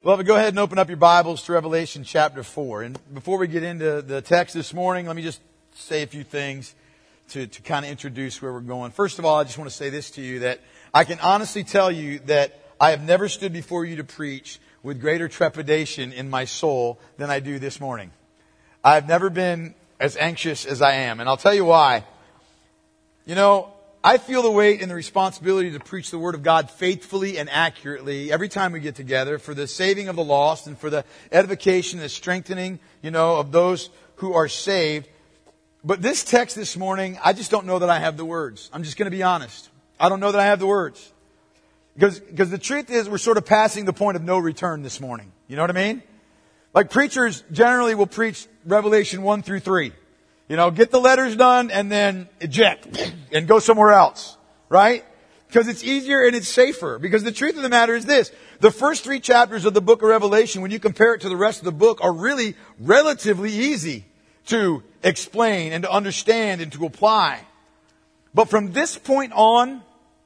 Beloved, go ahead and open up your Bibles to Revelation chapter 4. And before we get into the text this morning, let me just say a few things to kind of introduce where we're going. First of all, I just want to say this to you, that I can honestly tell you that I have never stood before you to preach with greater trepidation in my soul than I do this morning. I've never been as anxious as I am, and I'll tell you why. You know, I feel the weight and the responsibility to preach the Word of God faithfully and accurately every time we get together for the saving of the lost and for the edification and the strengthening, of those who are saved. But this text this morning, I just don't know that I have the words. I'm just going to be honest. I don't know that I have the words. Because the truth is, we're sort of passing the point of no return this morning. You know what I mean? Like preachers generally will preach Revelation 1 through 3. Get the letters done and then eject and go somewhere else, right? Because it's easier and it's safer. Because the truth of the matter is this: the first 3 chapters of the book of Revelation, when you compare it to the rest of the book, are really relatively easy to explain and to understand and to apply. But from this point on,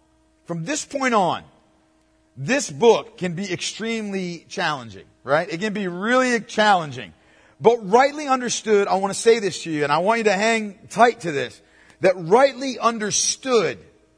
this book can be extremely challenging, right? It can be really challenging. But rightly understood, I want to say this to you, and I want you to hang tight to this, that rightly understood,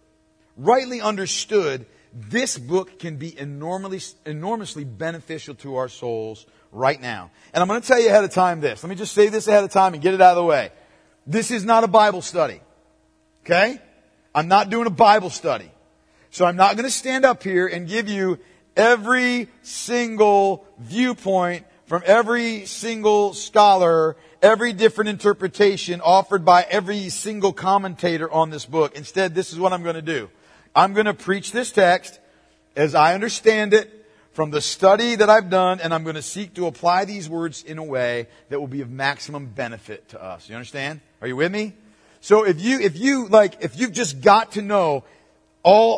this book can be enormously beneficial to our souls right now. And I'm going to tell you ahead of time this. Let me just say this ahead of time and get it out of the way. This is not a Bible study. Okay? I'm not doing a Bible study. So I'm not going to stand up here and give you every single viewpoint from every single scholar, every different interpretation offered by every single commentator on this book. Instead, this is what I'm going to do. I'm going to preach this text as I understand it from the study that I've done, and I'm going to seek to apply these words in a way that will be of maximum benefit to us. You understand? Are you with me? So if you've just got to know all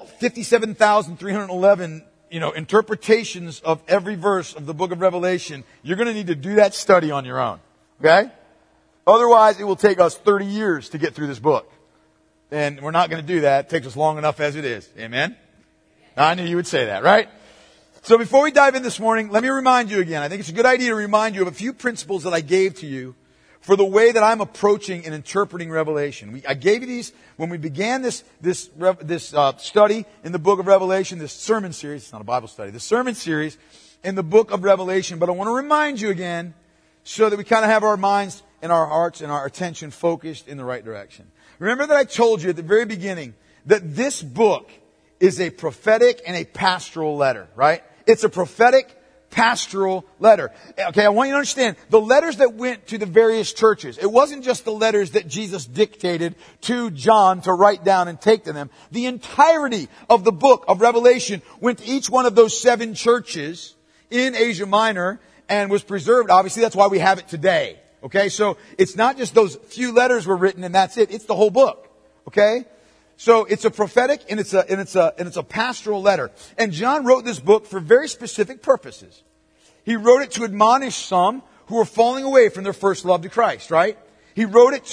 57,311 interpretations of every verse of the book of Revelation, you're going to need to do that study on your own. Okay? Otherwise, it will take us 30 years to get through this book. And we're not going to do that. It takes us long enough as it is. Amen? Now, I knew you would say that, right? So before we dive in this morning, let me remind you again. I think it's a good idea to remind you of a few principles that I gave to you for the way that I'm approaching and interpreting Revelation. I gave you these when we began this study in the book of Revelation, this sermon series. It's not a Bible study. The sermon series in the book of Revelation. But I want to remind you again so that we kind of have our minds and our hearts and our attention focused in the right direction. Remember that I told you at the very beginning that this book is a prophetic and a pastoral letter, right? It's a prophetic pastoral letter. Okay, I want you to understand, the letters that went to the various churches, it wasn't just the letters that Jesus dictated to John to write down and take to them. The entirety of the book of Revelation went to each one of those 7 churches in Asia Minor and was preserved. Obviously, that's why we have it today. Okay, so it's not just those few letters were written and that's it. It's the whole book. Okay? So it's a prophetic and it's a pastoral letter. And John wrote this book for very specific purposes. He wrote it to admonish some who were falling away from their first love to Christ, right? He wrote it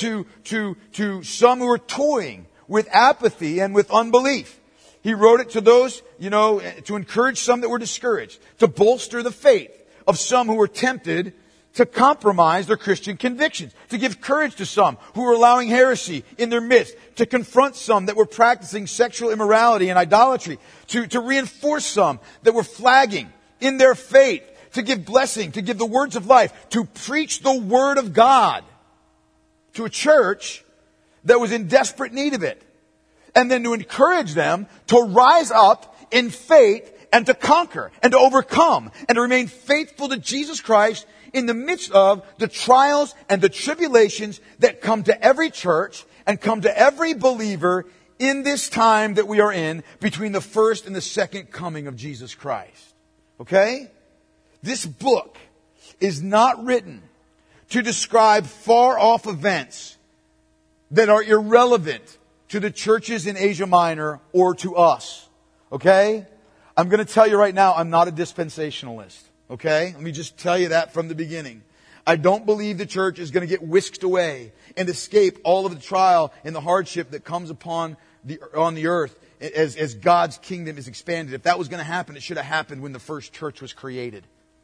to some who were toying with apathy and with unbelief. He wrote it to those, to encourage some that were discouraged, to bolster the faith of some who were tempted to compromise their Christian convictions, to give courage to some who were allowing heresy in their midst, to confront some that were practicing sexual immorality and idolatry, to reinforce some that were flagging in their faith, to give blessing, to give the words of life, to preach the Word of God to a church that was in desperate need of it. And then to encourage them to rise up in faith and to conquer and to overcome and to remain faithful to Jesus Christ in the midst of the trials and the tribulations that come to every church and come to every believer in this time that we are in between the first and the second coming of Jesus Christ. Okay? This book is not written to describe far-off events that are irrelevant to the churches in Asia Minor or to us. Okay? I'm going to tell you right now, I'm not a dispensationalist. Okay? Let me just tell you that from the beginning. I don't believe the church is going to get whisked away and escape all of the trial and the hardship that comes on the earth as God's kingdom is expanded. If that was going to happen, it should have happened when the first church was created.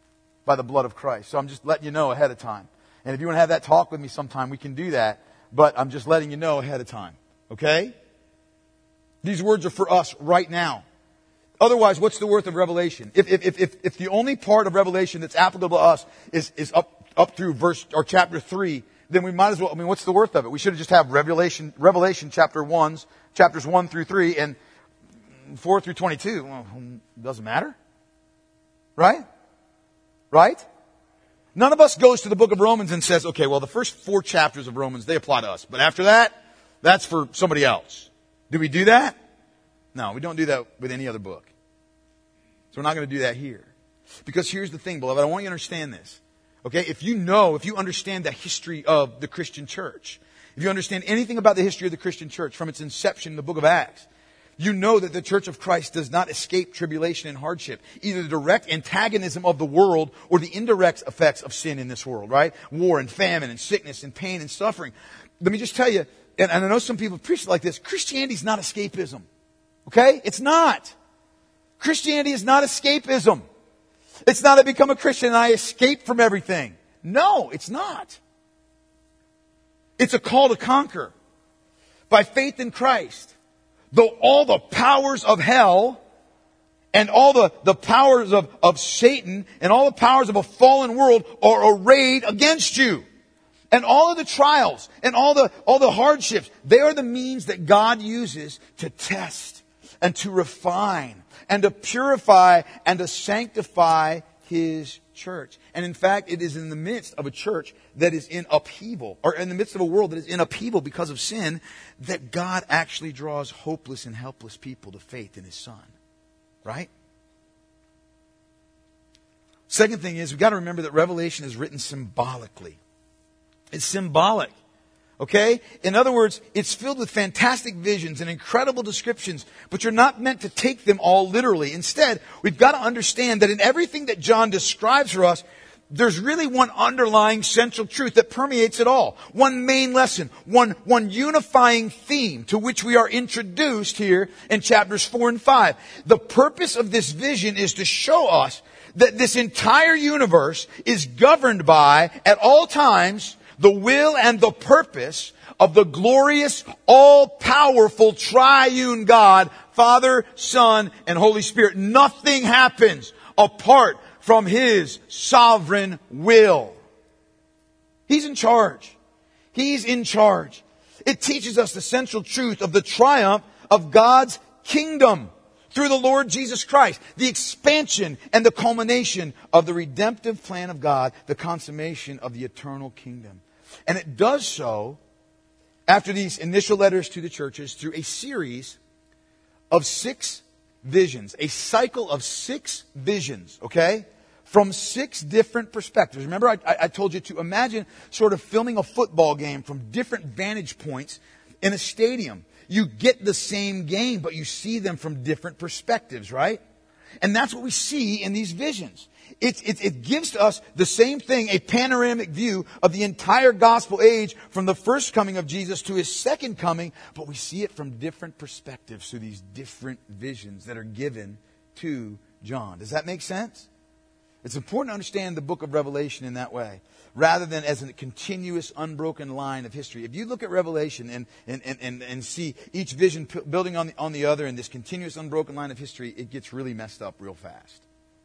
by the blood of Christ. So I'm just letting you know ahead of time. And if you want to have that talk with me sometime, we can do that. But I'm just letting you know ahead of time. Okay? These words are for us right now. Otherwise, what's the worth of Revelation? If the only part of Revelation that's applicable to us is up through verse or chapter 3, then we might as well, what's the worth of it? We should have just have Revelation chapters 1 through 3 and 4 through 22. Well, it doesn't matter. Right? Right? None of us goes to the book of Romans and says, okay, well, the first 4 chapters of Romans, they apply to us. But after that, that's for somebody else. Do we do that? No, we don't do that with any other book. So we're not going to do that here. Because here's the thing, beloved, I want you to understand this. Okay, if you understand the history of the Christian church, if you understand anything about the history of the Christian church from its inception in the book of Acts, you know that the Church of Christ does not escape tribulation and hardship, either the direct antagonism of the world or the indirect effects of sin in this world, right? War and famine and sickness and pain and suffering. Let me just tell you, and I know some people preach like this, Christianity is not escapism. Okay? It's not. Christianity is not escapism. It's not I become a Christian and I escape from everything. No, it's not. It's a call to conquer by faith in Christ. Though all the powers of hell and all the powers of Satan and all the powers of a fallen world are arrayed against you. And all of the trials and all the hardships, they are the means that God uses to test and to refine and to purify and to sanctify His church. And in fact, it is in the midst of a church that is in upheaval, or in the midst of a world that is in upheaval because of sin, that God actually draws hopeless and helpless people to faith in His Son. Right? Second thing is, we've got to remember that Revelation is written symbolically. It's symbolic. Okay? In other words, it's filled with fantastic visions and incredible descriptions, but you're not meant to take them all literally. Instead, we've got to understand that in everything that John describes for us, there's really one underlying central truth that permeates it all. One main lesson, one unifying theme to which we are introduced here in chapters 4 and 5. The purpose of this vision is to show us that this entire universe is governed by, at all times, the will and the purpose of the glorious, all-powerful, triune God, Father, Son, and Holy Spirit. Nothing happens apart from His sovereign will. He's in charge. He's in charge. It teaches us the central truth of the triumph of God's kingdom through the Lord Jesus Christ, the expansion and the culmination of the redemptive plan of God, the consummation of the eternal kingdom. And it does so after these initial letters to the churches through a series of 6 visions, a cycle of 6 visions, okay? From 6 different perspectives. Remember, I told you to imagine sort of filming a football game from different vantage points in a stadium. You get the same game, but you see them from different perspectives, right? And that's what we see in these visions. It gives to us the same thing, a panoramic view of the entire gospel age from the first coming of Jesus to His second coming, but we see it from different perspectives through these different visions that are given to John. Does that make sense? It's important to understand the book of Revelation in that way, rather than as a continuous, unbroken line of history. If you look at Revelation and see each vision building on the other in this continuous, unbroken line of history, it gets really messed up real fast.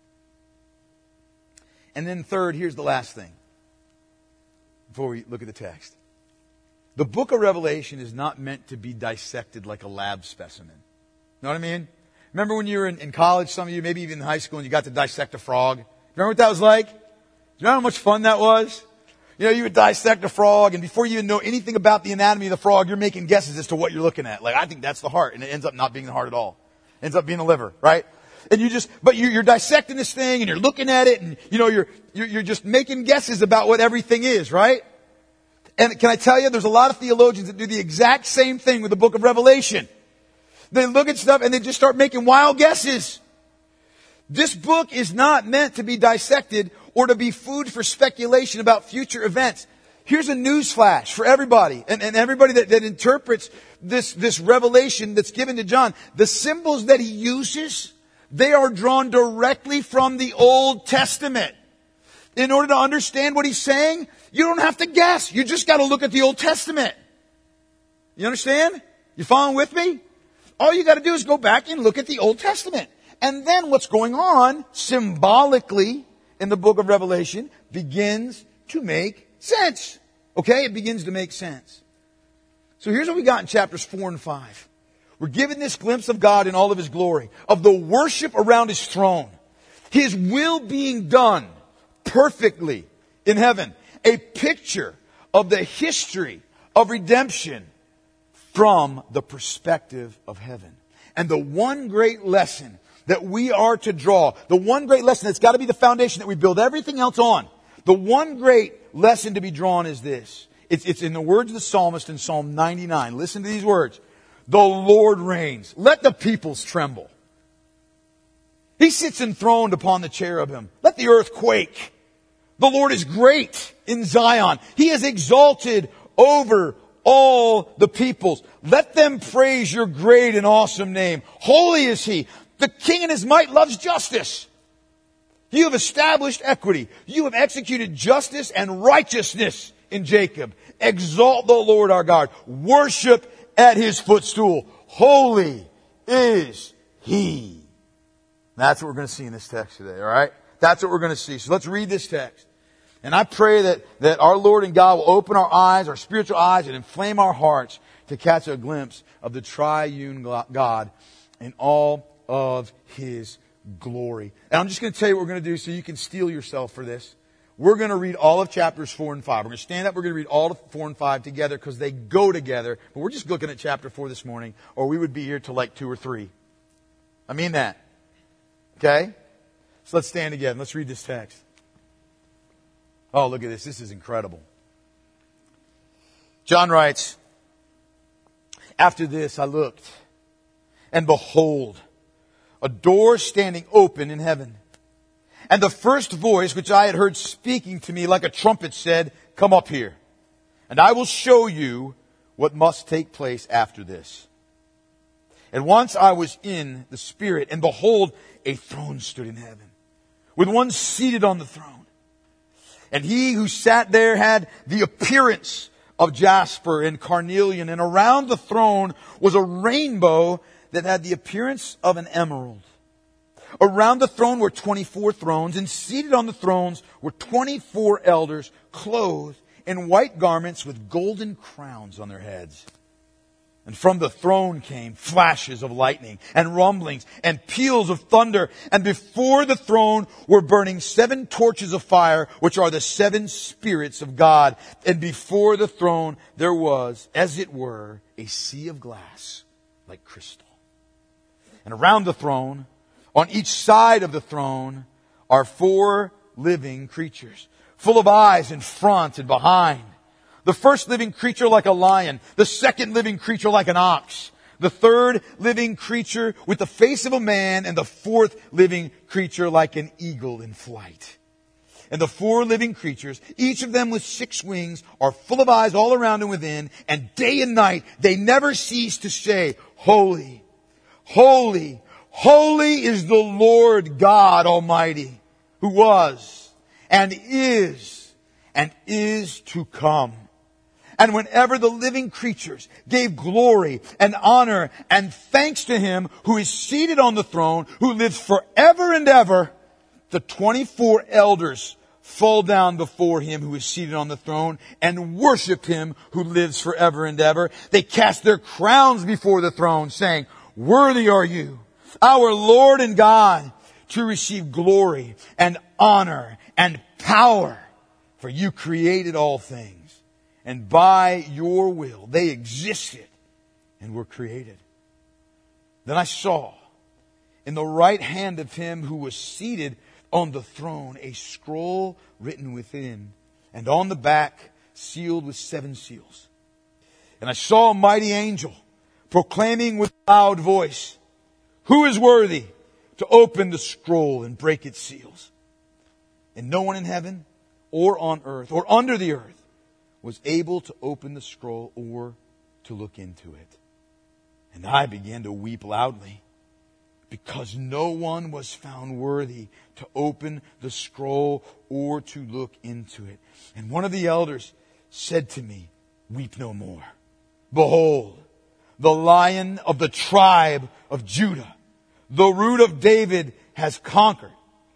And then third, here's the last thing before we look at the text. The book of Revelation is not meant to be dissected like a lab specimen. Know what I mean? Remember when you were in college, some of you, maybe even in high school, and you got to dissect a frog? Remember what that was like? Do you know how much fun that was? You know, you would dissect a frog, and before you even know anything about the anatomy of the frog, you're making guesses as to what you're looking at. Like, I think that's the heart, and it ends up not being the heart at all. It ends up being the liver, right? And you're dissecting this thing, and you're looking at it, and you know, you're just making guesses about what everything is, right? And can I tell you, there's a lot of theologians that do the exact same thing with the book of Revelation. They look at stuff and they just start making wild guesses. This book is not meant to be dissected or to be food for speculation about future events. Here's a news flash for everybody and everybody that interprets this revelation that's given to John. The symbols that he uses, they are drawn directly from the Old Testament. In order to understand what he's saying, you don't have to guess. You just got to look at the Old Testament. You understand? You following with me? All you got to do is go back and look at the Old Testament. And then what's going on symbolically in the book of Revelation begins to make sense. Okay? It begins to make sense. So here's what we got in chapters 4 and 5. We're given this glimpse of God in all of His glory, of the worship around His throne, His will being done perfectly in heaven. A picture of the history of redemption from the perspective of heaven. And the one great lesson that we are to draw, the one great lesson that's got to be the foundation that we build everything else on, the one great lesson to be drawn is this. It's in the words of the psalmist in Psalm 99. Listen to these words. The Lord reigns. Let the peoples tremble. He sits enthroned upon the cherubim. Let the earth quake. The Lord is great in Zion. He is exalted over all the peoples. Let them praise your great and awesome name. Holy is He. The King in His might loves justice. You have established equity. You have executed justice and righteousness in Jacob. Exalt the Lord our God. Worship at His footstool. Holy is He. That's what we're going to see in this text today, all right? That's what we're going to see. So let's read this text. And I pray that our Lord and God will open our eyes, our spiritual eyes, and inflame our hearts to catch a glimpse of the triune God in all of His glory. And I'm just going to tell you what we're going to do so you can steel yourself for this. We're going to read all of chapters 4 and 5. We're going to stand up. We're going to read all of 4 and 5 together because they go together. But we're just looking at chapter 4 this morning, or we would be here till like 2 or 3. I mean that. Okay? So let's stand again. Let's read this text. Oh, look at this. This is incredible. John writes, after this I looked, and behold, a door standing open in heaven. And the first voice which I had heard speaking to me like a trumpet said, come up here, and I will show you what must take place after this. And once I was in the Spirit, and behold, a throne stood in heaven, with one seated on the throne. And He who sat there had the appearance of jasper and carnelian, and around the throne was a rainbow that had the appearance of an emerald. Around the throne were 24 thrones, and seated on the thrones were 24 elders, clothed in white garments with golden crowns on their heads. And from the throne came flashes of lightning and rumblings and peals of thunder. And before the throne were burning 7 torches of fire, which are the 7 spirits of God. And before the throne there was, as it were, a sea of glass like crystal. And around the throne, on each side of the throne, are 4 living creatures, full of eyes in front and behind. The first living creature like a lion, the second living creature like an ox, the third living creature with the face of a man, and the fourth living creature like an eagle in flight. And the 4 living creatures, each of them with 6 wings, are full of eyes all around and within, and day and night they never cease to say, Holy, holy, holy is the Lord God Almighty, who was and is to come. And whenever the living creatures gave glory and honor and thanks to Him who is seated on the throne, who lives forever and ever, the 24 elders fall down before Him who is seated on the throne and worship Him who lives forever and ever. They cast their crowns before the throne, saying, Worthy are you, our Lord and God, to receive glory and honor and power, for you created all things. And by your will, they existed and were created. Then I saw in the right hand of Him who was seated on the throne a scroll written within, and on the back sealed with 7 seals. And I saw a mighty angel proclaiming with a loud voice, Who is worthy to open the scroll and break its seals? And no one in heaven or on earth or under the earth was able to open the scroll or to look into it. And I began to weep loudly, because no one was found worthy to open the scroll or to look into it. And one of the elders said to me, weep no more. Behold, the Lion of the tribe of Judah, the Root of David, has conquered,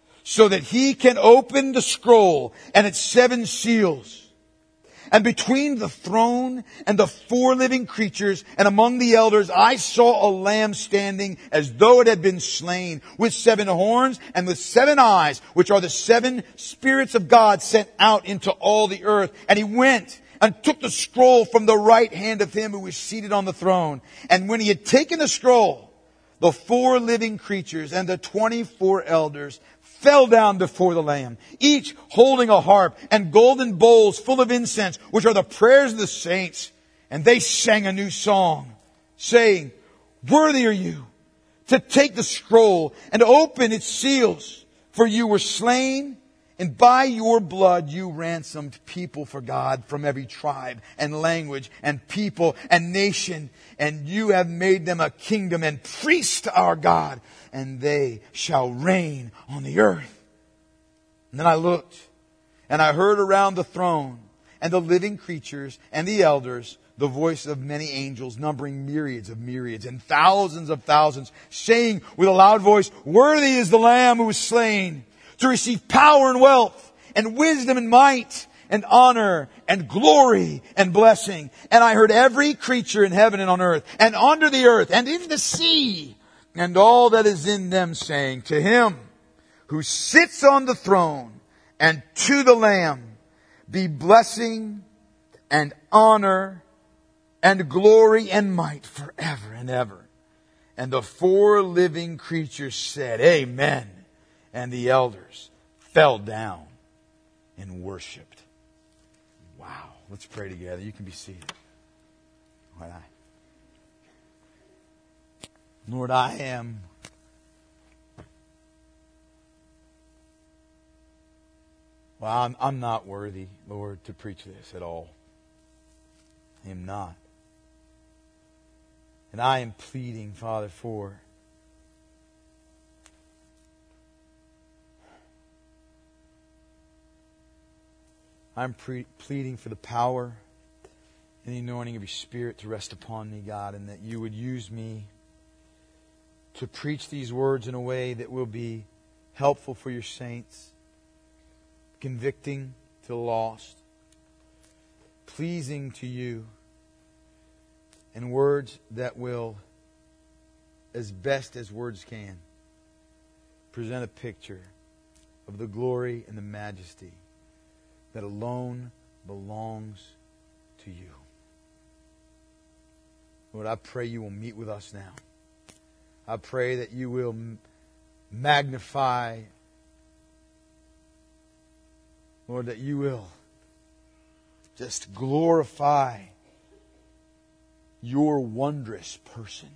so that he can open the scroll and its 7 seals. And between the throne and the 4 living creatures and among the elders, I saw a lamb standing as though it had been slain, with 7 horns and with 7 eyes, which are the 7 spirits of God sent out into all the earth. And he went and took the scroll from the right hand of him who was seated on the throne. And when he had taken the scroll, the 4 living creatures and the 24 elders fell down before the Lamb, each holding a harp and golden bowls full of incense, which are the prayers of the saints. And they sang a new song, saying, worthy are you to take the scroll and open its seals, for you were slain, and by your blood you ransomed people for God from every tribe and language and people and nation. And you have made them a kingdom and priests to our God, and they shall reign on the earth. And then I looked, and I heard around the throne and the living creatures and the elders the voice of many angels, numbering myriads of myriads and thousands of thousands, saying with a loud voice, worthy is the Lamb who was slain to receive power and wealth and wisdom and might and honor and glory and blessing. And I heard every creature in heaven and on earth and under the earth and in the sea and all that is in them, saying, to him who sits on the throne and to the Lamb be blessing and honor and glory and might forever and ever. And the 4 living creatures said, Amen. And the elders fell down and worshipped. Wow. Let's pray together. You can be seated. Lord, I am I'm not worthy, Lord, to preach this at all. I am not. And I am pleading, Father, for pleading for the power and the anointing of your Spirit to rest upon me, God, and that you would use me to preach these words in a way that will be helpful for your saints, convicting to the lost, pleasing to you, and words that will, as best as words can, present a picture of the glory and the majesty that alone belongs to you. Lord, I pray you will meet with us now. I pray that you will magnify, Lord, that you will just glorify your wondrous person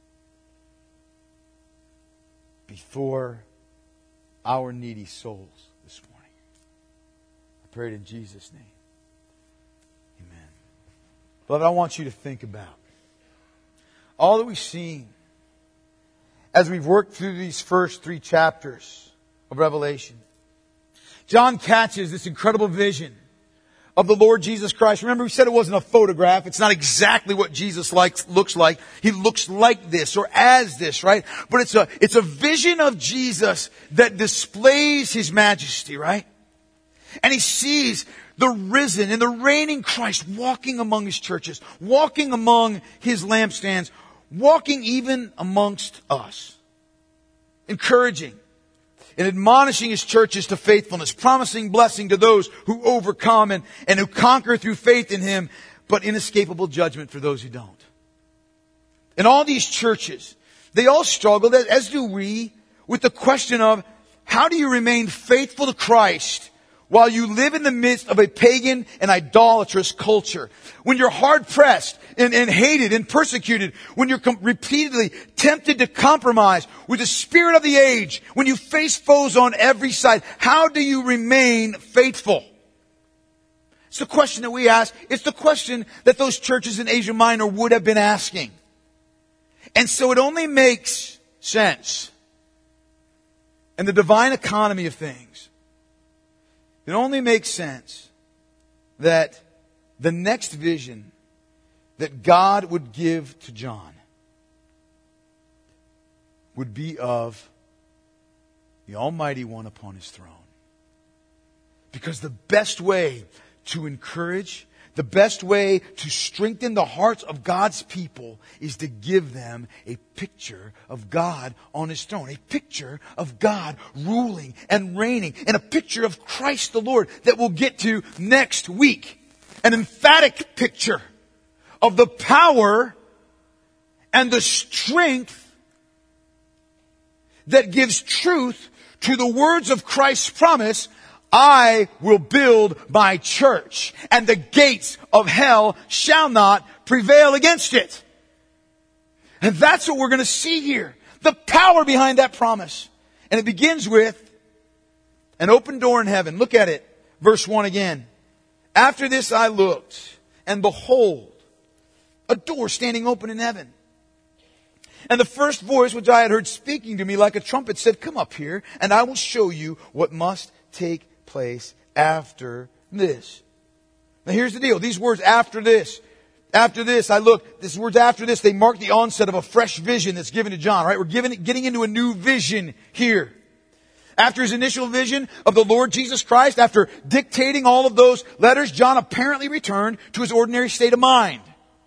before our needy souls this morning. I pray it in Jesus' name. Amen. Beloved, I want you to think about all that we've seen as we've worked through these first 3 chapters of Revelation. John catches this incredible vision of the Lord Jesus Christ. Remember, we said it wasn't a photograph. It's not exactly what Jesus looks like. He looks like this or as this, right? But it's a vision of Jesus that displays His majesty, right? And he sees the risen and the reigning Christ walking among His churches, walking among His lampstands, walking even amongst us, encouraging and admonishing His churches to faithfulness, promising blessing to those who overcome and who conquer through faith in Him, but inescapable judgment for those who don't. And all these churches, they all struggle, as do we, with the question of how do you remain faithful to Christ while you live in the midst of a pagan and idolatrous culture? When you're hard-pressed and hated and persecuted, when you're repeatedly tempted to compromise with the spirit of the age, when you face foes on every side, how do you remain faithful? It's the question that we ask. It's the question that those churches in Asia Minor would have been asking. And so it only makes sense in the divine economy of things, it only makes sense that the next vision that God would give to John would be of the Almighty One upon His throne. Because the best way to encourage, the best way to strengthen the hearts of God's people is to give them a picture of God on His throne. A picture of God ruling and reigning. And a picture of Christ the Lord that we'll get to next week. An emphatic picture of the power and the strength that gives truth to the words of Christ's promise, I will build my church, and the gates of hell shall not prevail against it. And that's what we're going to see here. The power behind that promise. And it begins with an open door in heaven. Look at it. Verse 1 again. After this I looked, and behold, a door standing open in heaven. And the first voice which I had heard speaking to me like a trumpet said, come up here, and I will show you what must take place after this. Now here's the deal. These words, after this I look. These words, after this, they mark the onset of a fresh vision that's given to John, right? We're getting into a new vision here. After his initial vision of the Lord Jesus Christ, after dictating all of those letters, John apparently returned to his ordinary state of mind.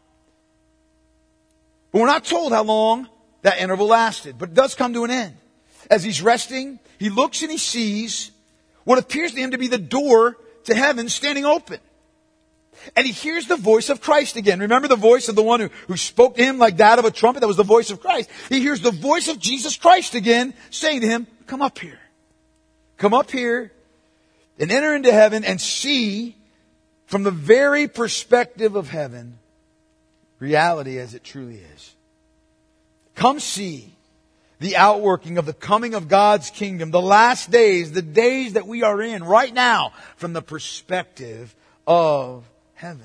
But we're not told how long that interval lasted, but it does come to an end. As he's resting, he looks and he sees what appears to him to be the door to heaven standing open. And he hears the voice of Christ again. Remember the voice of the one who spoke to him like that of a trumpet? That was the voice of Christ. He hears the voice of Jesus Christ again saying to him, come up here. Come up here and enter into heaven and see from the very perspective of heaven reality as it truly is. Come see the outworking of the coming of God's kingdom, the last days, the days that we are in right now, from the perspective of heaven.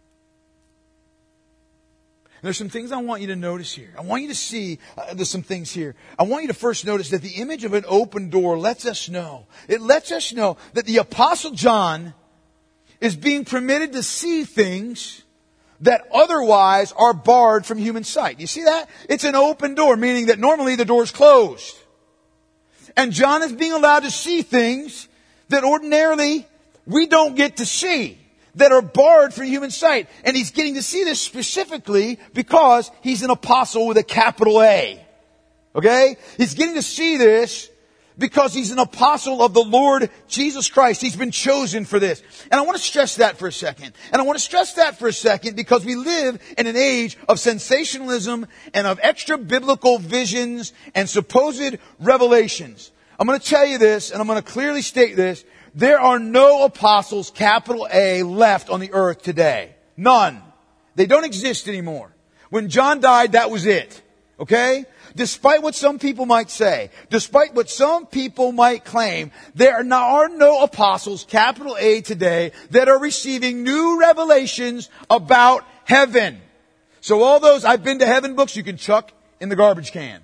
And there's some things I want you to notice here. I want you to see, there's some things here. I want you to first notice that the image of an open door lets us know. It lets us know that the Apostle John is being permitted to see things that otherwise are barred from human sight. You see that? It's an open door, meaning that normally the door is closed. And John is being allowed to see things that ordinarily we don't get to see, that are barred from human sight. And he's getting to see this specifically because he's an apostle with a capital A. Okay? He's getting to see this because he's an apostle of the Lord Jesus Christ. He's been chosen for this. And I want to stress that for a second. And I want to stress that for a second because we live in an age of sensationalism and of extra biblical visions and supposed revelations. I'm going to tell you this, and I'm going to clearly state this. There are no apostles, capital A, left on the earth today. None. They don't exist anymore. When John died, that was it. Okay? Despite what some people might say, despite what some people might claim, there are no apostles, capital A, today that are receiving new revelations about heaven. So all those I've been to heaven books you can chuck in the garbage can.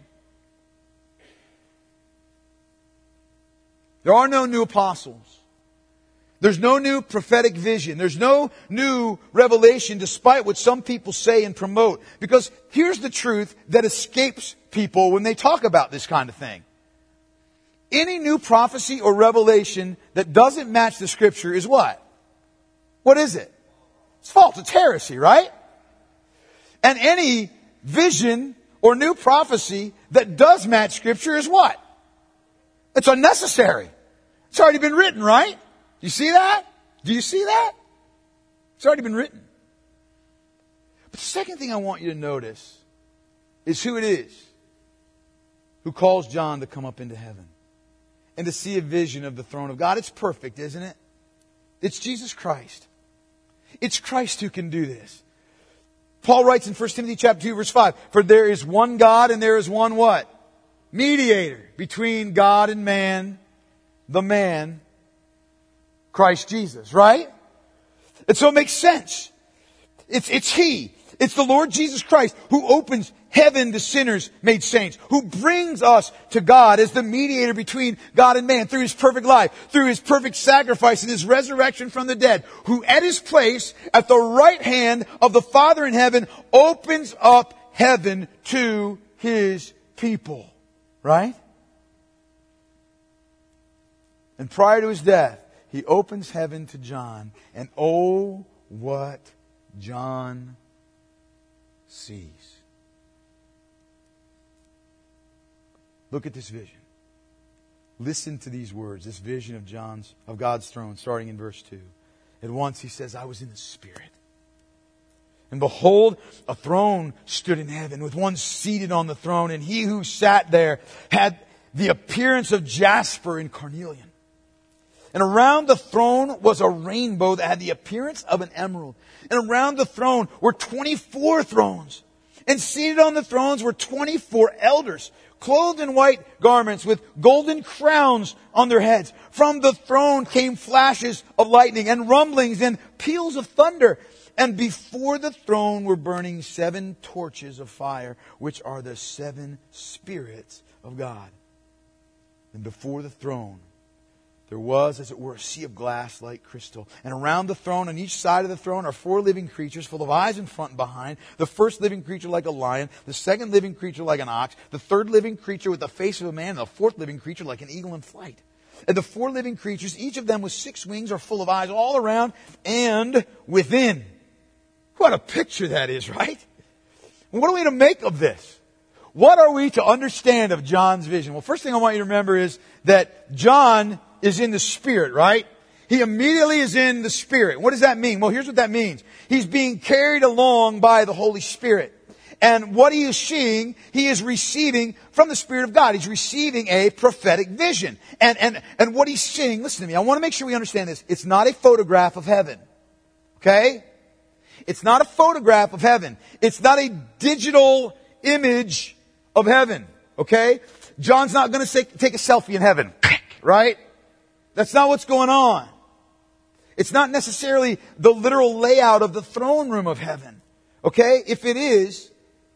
There are no new apostles. There's no new prophetic vision. There's no new revelation despite what some people say and promote. Because here's the truth that escapes people when they talk about this kind of thing. Any new prophecy or revelation that doesn't match the Scripture is what? What is it? It's false. It's heresy, right? And any vision or new prophecy that does match Scripture is what? It's unnecessary. It's already been written, right? Do you see that? Do you see that? It's already been written. But the second thing I want you to notice is who it is who calls John to come up into heaven and to see a vision of the throne of God. It's perfect, isn't it? It's Jesus Christ. It's Christ who can do this. Paul writes in 1 Timothy chapter 2, verse 5, for there is one God and there is one what? Mediator between God and man, the man, Christ Jesus, right? And so it makes sense. It's He. It's the Lord Jesus Christ who opens heaven to sinners made saints, who brings us to God as the mediator between God and man through His perfect life, through His perfect sacrifice and His resurrection from the dead, who at His place at the right hand of the Father in heaven opens up heaven to His people. Right? And prior to His death, He opens heaven to John, and oh, what John sees. Look at this vision. Listen to these words, this vision of God's throne, starting in verse 2. At once he says, I was in the Spirit. And behold, a throne stood in heaven, with one seated on the throne, and he who sat there had the appearance of jasper and carnelian. And around the throne was a rainbow that had the appearance of an emerald. And around the throne were 24 thrones. And seated on the thrones were 24 elders, clothed in white garments with golden crowns on their heads. From the throne came flashes of lightning and rumblings and peals of thunder. And before the throne were burning 7 torches of fire, which are the 7 spirits of God. And before the throne there was, as it were, a sea of glass like crystal. And around the throne, on each side of the throne, are 4 living creatures full of eyes in front and behind. The first living creature like a lion, the second living creature like an ox, the third living creature with the face of a man, and the fourth living creature like an eagle in flight. And the 4 living creatures, each of them with 6 wings, are full of eyes all around and within. What a picture that is, right? What are we to make of this? What are we to understand of John's vision? Well, first thing I want you to remember is that John is in the Spirit, right? He immediately is in the Spirit. What does that mean? Well, here's what that means. He's being carried along by the Holy Spirit. And what he is seeing, he is receiving from the Spirit of God. He's receiving a prophetic vision. And what he's seeing, listen to me, I want to make sure we understand this. It's not a photograph of heaven. Okay? It's not a photograph of heaven. It's not a digital image of heaven. Okay? John's not going to take a selfie in heaven. Right? That's not what's going on. It's not necessarily the literal layout of the throne room of heaven. Okay? If it is,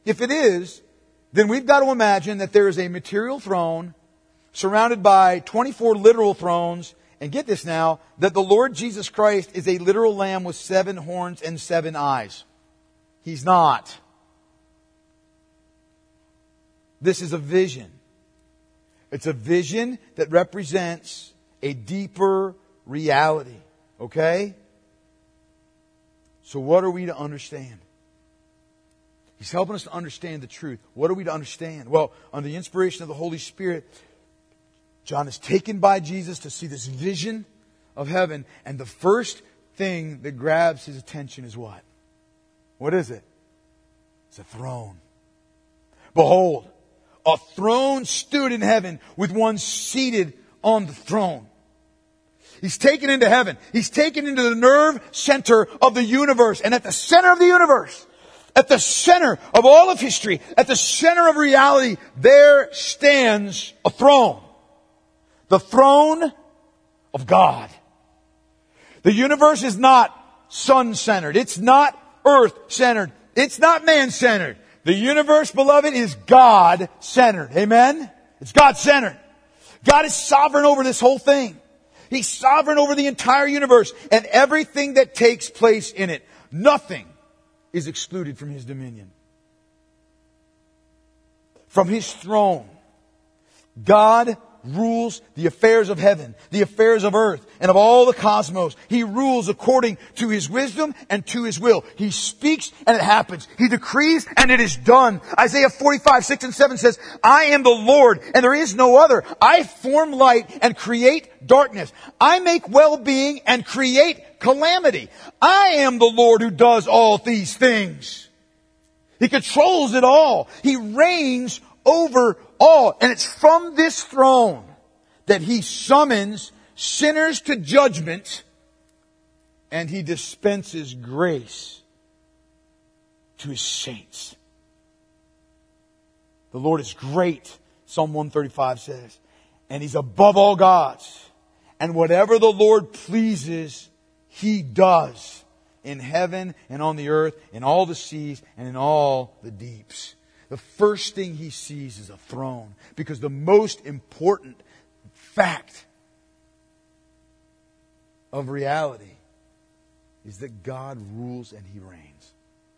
then we've got to imagine that there is a material throne surrounded by 24 literal thrones. And get this now, that the Lord Jesus Christ is a literal lamb with 7 horns and 7 eyes. He's not. This is a vision. It's a vision that represents a deeper reality. Okay? So what are we to understand? He's helping us to understand the truth. What are we to understand? Well, under the inspiration of the Holy Spirit, John is taken by Jesus to see this vision of heaven. And the first thing that grabs his attention is what? What is it? It's a throne. Behold, a throne stood in heaven with one seated on the throne. He's taken into heaven. He's taken into the nerve center of the universe. And at the center of the universe, at the center of all of history, at the center of reality, there stands a throne. The throne of God. The universe is not sun-centered. It's not earth-centered. It's not man-centered. The universe, beloved, is God-centered. Amen? It's God-centered. God is sovereign over this whole thing. He's sovereign over the entire universe and everything that takes place in it. Nothing is excluded from His dominion. From His throne, God rules the affairs of heaven, the affairs of earth, and of all the cosmos. He rules according to His wisdom and to His will. He speaks and it happens. He decrees and it is done. Isaiah 45, 6 and 7 says, I am the Lord and there is no other. I form light and create darkness. I make well-being and create calamity. I am the Lord who does all these things. He controls it all. He reigns over all. And it's from this throne that He summons sinners to judgment and He dispenses grace to His saints. The Lord is great, Psalm 135 says, and He's above all gods. And whatever the Lord pleases, He does in heaven and on the earth, in all the seas and in all the deeps. the first thing he sees is a throne. Because the most important fact of reality is that God rules and He reigns.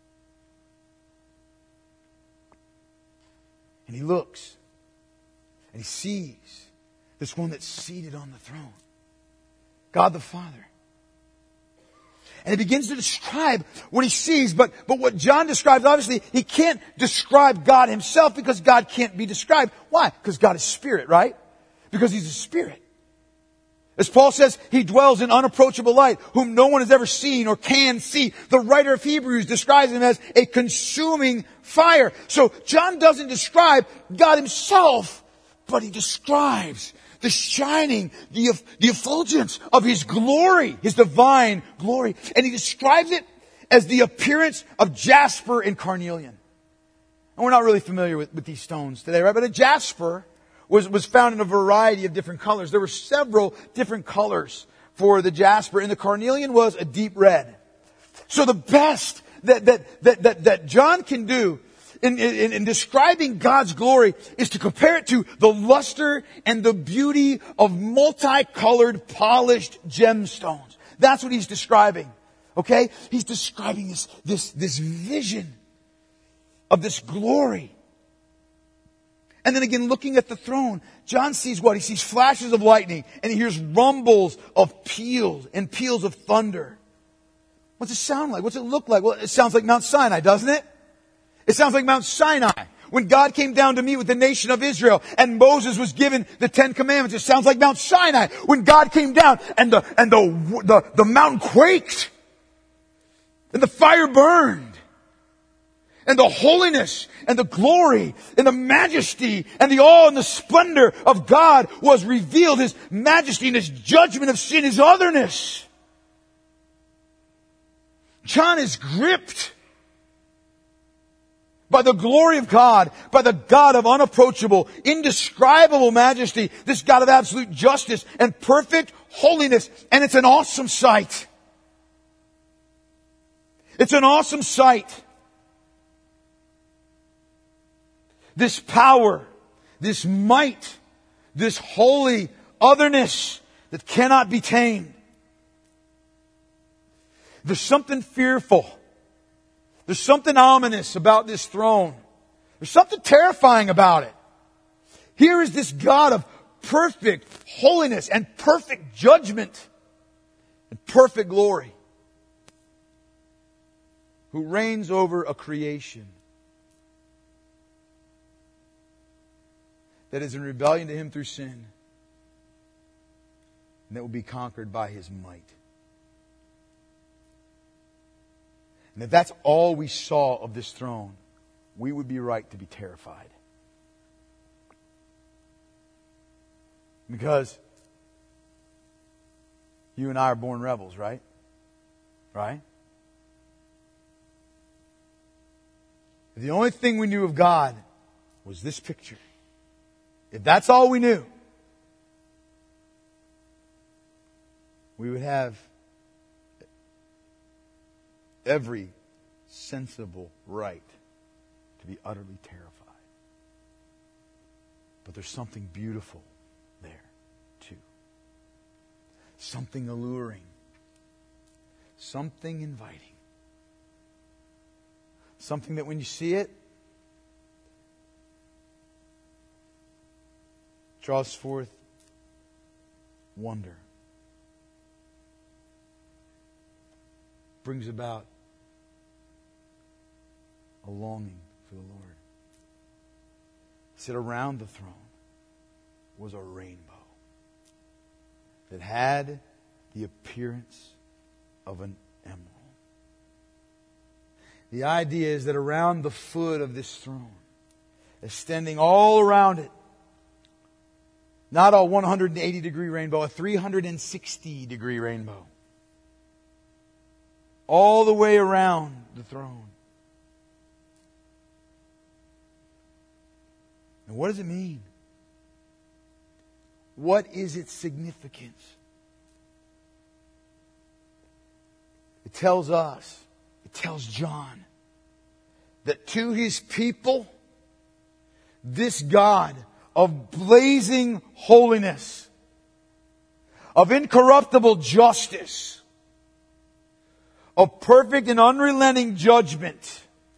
And he looks and he sees this one that's seated on the throne, God the Father. And he begins to describe what he sees, but what John describes, obviously, he can't describe God himself because God can't be described. Why? Because God is spirit, right? Because He's a spirit. As Paul says, He dwells in unapproachable light, whom no one has ever seen or can see. The writer of Hebrews describes Him as a consuming fire. So John doesn't describe God Himself, but he describes the shining, the effulgence of His glory, His divine glory. And he describes it as the appearance of jasper and carnelian. And we're not really familiar with these stones today, right? But a jasper was found in a variety of different colors. There were several different colors for the jasper, and the carnelian was a deep red. So the best that John can do in describing God's glory is to compare it to the luster and the beauty of multicolored, polished gemstones. That's what he's describing. Okay? He's describing this vision of this glory. And then again, looking at the throne, John sees what? He sees flashes of lightning, and he hears rumbles of peals and peals of thunder. What's it sound like? What's it look like? Well, it sounds like Mount Sinai, doesn't it? It sounds like Mount Sinai. When God came down to meet with the nation of Israel and Moses was given the 10 Commandments, it sounds like Mount Sinai. When God came down and the mountain quaked and the fire burned and the holiness and the glory and the majesty and the awe and the splendor of God was revealed. His majesty and His judgment of sin, His otherness. John is gripped by the glory of God, by the God of unapproachable, indescribable majesty, this God of absolute justice and perfect holiness. And it's an awesome sight. It's an awesome sight. This power, this might, this holy otherness that cannot be tamed. There's something fearful. There's something ominous about this throne. There's something terrifying about it. Here is this God of perfect holiness and perfect judgment and perfect glory, who reigns over a creation that is in rebellion to Him through sin, and that will be conquered by His might. And if that's all we saw of this throne, we would be right to be terrified. Because you and I are born rebels, right? Right? If the only thing we knew of God was this picture, if that's all we knew, we would have every sensible right to be utterly terrified. But there's something beautiful there, too. Something alluring. Something inviting. Something that when you see it, draws forth wonder. Brings about a longing for the Lord. He said around the throne was a rainbow that had the appearance of an emerald. The idea is that around the foot of this throne, extending all around it, not a 180-degree rainbow, a 360-degree rainbow. All the way around the throne. And what does it mean? What is its significance? It tells us, it tells John, that to His people this God of blazing holiness, of incorruptible justice, of perfect and unrelenting judgment,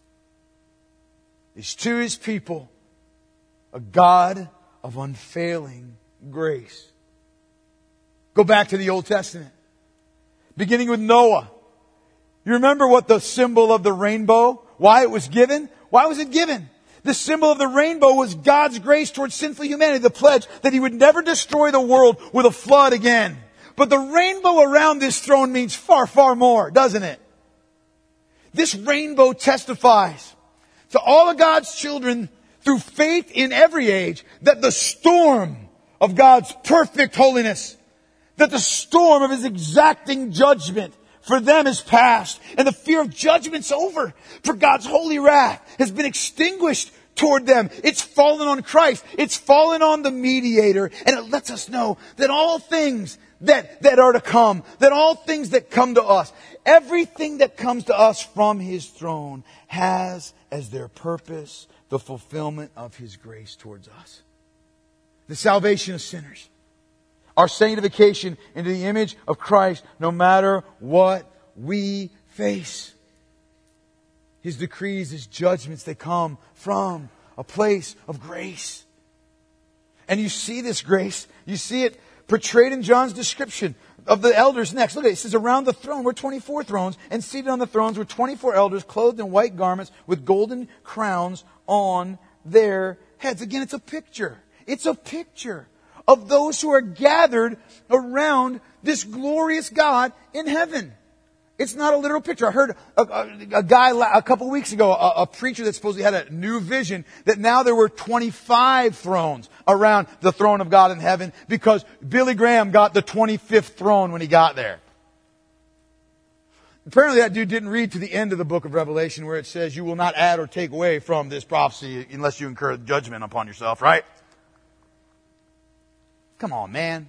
is to His people a God of unfailing grace. Go back to the Old Testament, beginning with Noah. You remember what the symbol of the rainbow, why it was given? Why was it given? The symbol of the rainbow was God's grace towards sinful humanity, the pledge that He would never destroy the world with a flood again. But the rainbow around this throne means far, far more, doesn't it? This rainbow testifies to all of God's children through faith in every age that the storm of God's perfect holiness, that the storm of His exacting judgment for them is past, and the fear of judgment's over. For God's holy wrath has been extinguished toward them. It's fallen on Christ. It's fallen on the mediator. And it lets us know that all things that are to come, that all things that come to us, everything that comes to us from His throne has as their purpose the fulfillment of His grace towards us. The salvation of sinners. Our sanctification into the image of Christ no matter what we face. His decrees, His judgments, they come from a place of grace. And you see this grace, you see it portrayed in John's description of the elders next. Look at it. It says, around the throne were 24 thrones, and seated on the thrones were 24 elders clothed in white garments with golden crowns on their heads. Again, it's a picture. It's a picture of those who are gathered around this glorious God in heaven. It's not a literal picture. I heard a guy a couple weeks ago, a preacher that supposedly had a new vision, that now there were 25 thrones around the throne of God in heaven because Billy Graham got the 25th throne when he got there. Apparently that dude didn't read to the end of the book of Revelation where it says you will not add or take away from this prophecy unless you incur judgment upon yourself, right? Come on, man.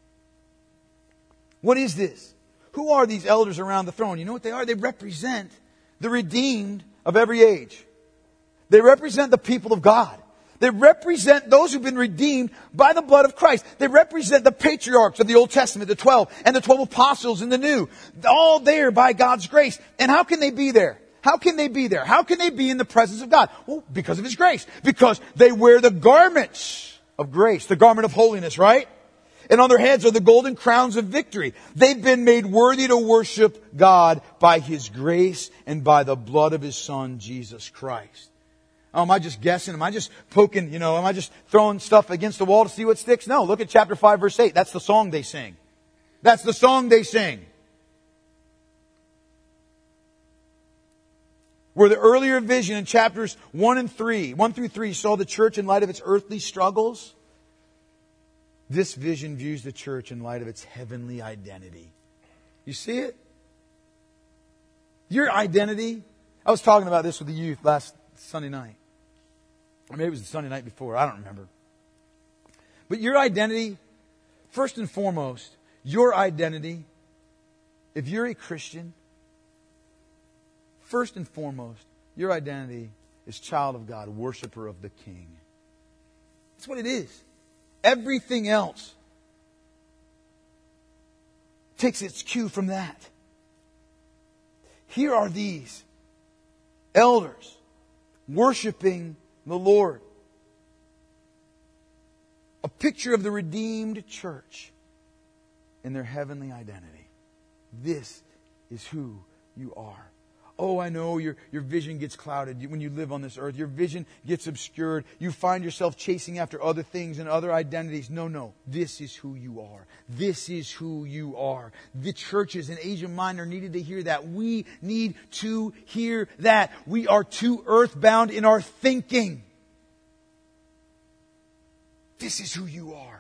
What is this? Who are these elders around the throne? You know what they are? They represent the redeemed of every age. They represent the people of God. They represent those who've been redeemed by the blood of Christ. They represent the patriarchs of the Old Testament, the 12, and the 12 apostles in the New. All there by God's grace. And how can they be there? How can they be there? How can they be in the presence of God? Well, because of His grace. Because they wear the garments of grace, the garment of holiness, right? And on their heads are the golden crowns of victory. They've been made worthy to worship God by His grace and by the blood of His Son, Jesus Christ. Oh, am I just guessing? Am I just poking, am I just throwing stuff against the wall to see what sticks? No, look at chapter 5, verse 8. That's the song they sing. That's the song they sing. Where the earlier vision in chapters 1 through 3 saw the church in light of its earthly struggles, this vision views the church in light of its heavenly identity. You see it? Your identity. I was talking about this with the youth last Sunday night. Or maybe it was the Sunday night before. I don't remember. But your identity, first and foremost, your identity, if you're a Christian, first and foremost, your identity is child of God, worshiper of the King. That's what it is. Everything else takes its cue from that. Here are these elders worshiping the Lord. A picture of the redeemed church in their heavenly identity. This is who you are. Oh, I know your vision gets clouded when you live on this earth. Your vision gets obscured. You find yourself chasing after other things and other identities. No. This is who you are. This is who you are. The churches in Asia Minor needed to hear that. We need to hear that. We are too earthbound in our thinking. This is who you are.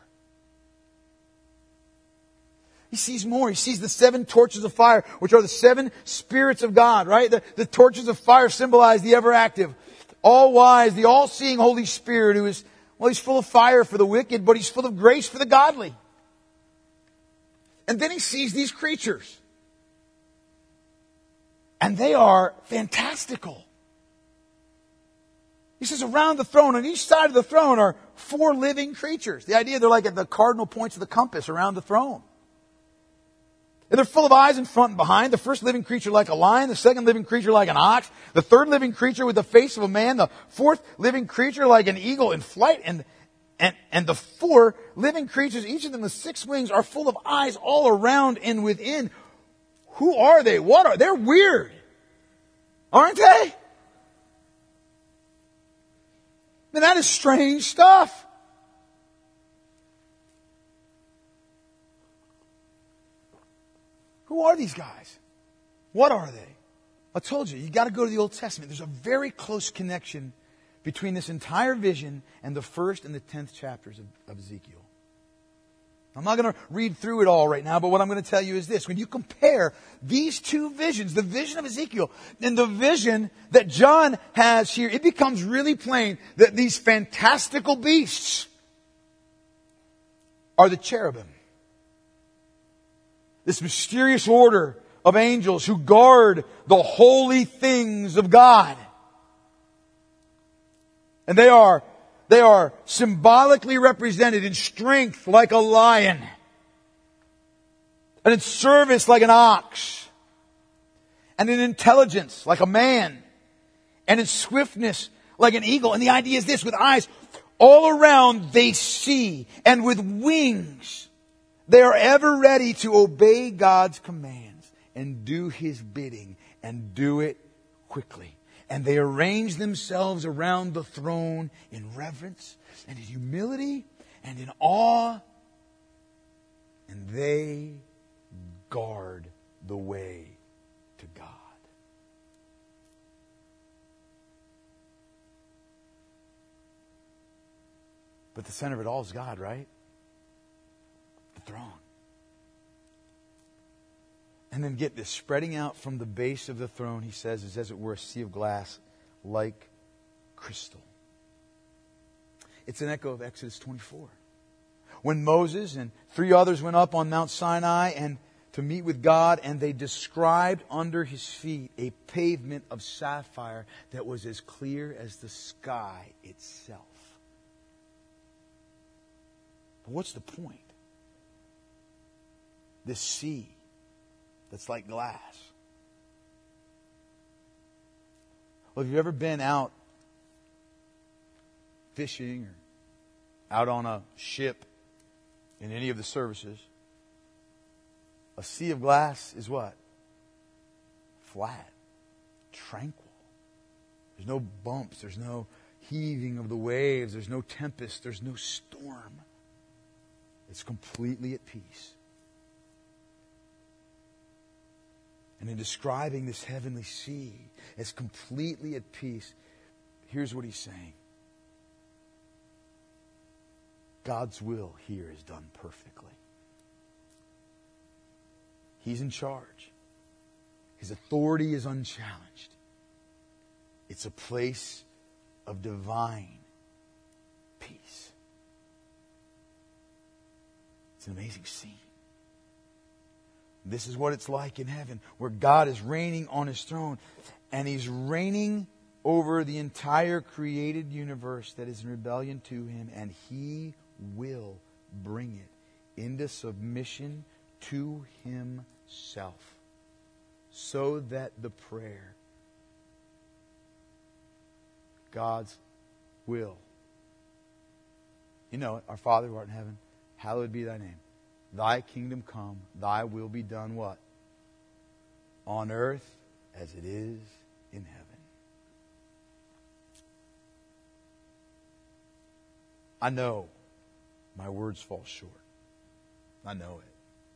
He sees more. He sees the 7 torches of fire, which are the 7 spirits of God, right? The torches of fire symbolize the ever-active, all-wise, the all-seeing Holy Spirit who is, He's full of fire for the wicked, but He's full of grace for the godly. And then He sees these creatures. And they are fantastical. He says around the throne, on each side of the throne are 4 living creatures. The idea they're like at the cardinal points of the compass around the throne. And they're full of eyes in front and behind. The first living creature like a lion. The second living creature like an ox. The third living creature with the face of a man. The fourth living creature like an eagle in flight. And the 4 living creatures, each of them with 6 wings, are full of eyes all around and within. Who are they? What are they? They're weird. Aren't they? Man, that is strange stuff. Who are these guys? What are they? I told you, you got to go to the Old Testament. There's a very close connection between this entire vision and the 1st and the 10th chapters of Ezekiel. I'm not going to read through it all right now, but what I'm going to tell you is this. When you compare these 2 visions, the vision of Ezekiel and the vision that John has here, it becomes really plain that these fantastical beasts are the cherubim. This mysterious order of angels who guard the holy things of God. And they are symbolically represented in strength like a lion, and in service like an ox, and in intelligence like a man, and in swiftness like an eagle. And the idea is this: with eyes all around they see, and with wings they are ever ready to obey God's commands and do His bidding, and do it quickly. And they arrange themselves around the throne in reverence and in humility and in awe. And they guard the way to God. But the center of it all is God, right? The throne. And then get this, spreading out from the base of the throne, he says, is as it were a sea of glass like crystal. It's an echo of Exodus 24. When Moses and 3 others went up on Mount Sinai and to meet with God, and they described under his feet a pavement of sapphire that was as clear as the sky itself. But what's the point? This sea that's like glass. Well, have you ever been out fishing or out on a ship in any of the services? A sea of glass is what? Flat, tranquil. There's no bumps, there's no heaving of the waves, there's no tempest, there's no storm. It's completely at peace. And in describing this heavenly sea as completely at peace, here's what he's saying. God's will here is done perfectly. He's in charge. His authority is unchallenged. It's a place of divine peace. It's an amazing scene. This is what it's like in heaven, where God is reigning on His throne, and He's reigning over the entire created universe that is in rebellion to Him, and He will bring it into submission to Himself, so that the prayer, God's will, you know it, our Father who art in heaven, hallowed be Thy name. Thy kingdom come, Thy will be done what? On earth as it is in heaven. I know my words fall short. I know it.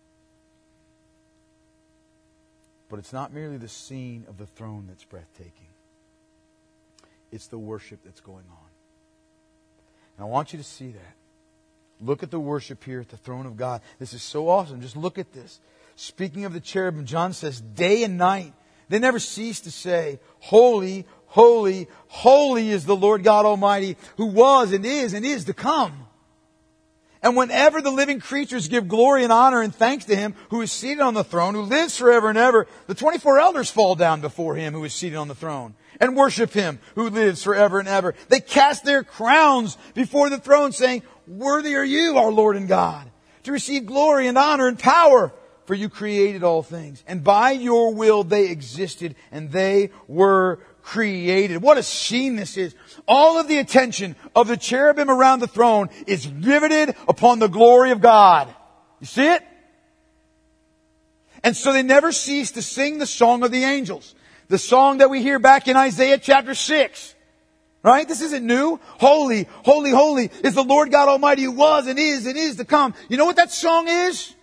But it's not merely the scene of the throne that's breathtaking. It's the worship that's going on. And I want you to see that. Look at the worship here at the throne of God. This is so awesome. Just look at this. Speaking of the cherubim, John says, day and night, they never cease to say, holy, holy, holy is the Lord God Almighty, who was and is to come. And whenever the living creatures give glory and honor and thanks to Him who is seated on the throne, who lives forever and ever, the 24 elders fall down before Him who is seated on the throne and worship Him who lives forever and ever. They cast their crowns before the throne, saying, "Worthy are you, our Lord and God, to receive glory and honor and power, for you created all things. And by your will they existed, and they were created." What a scene this is. All of the attention of the cherubim around the throne is riveted upon the glory of God. You see it? And so they never cease to sing the song of the angels. The song that we hear back in Isaiah chapter 6. Right? This isn't new. Holy, holy, holy is the Lord God Almighty who was and is to come. You know what that song is?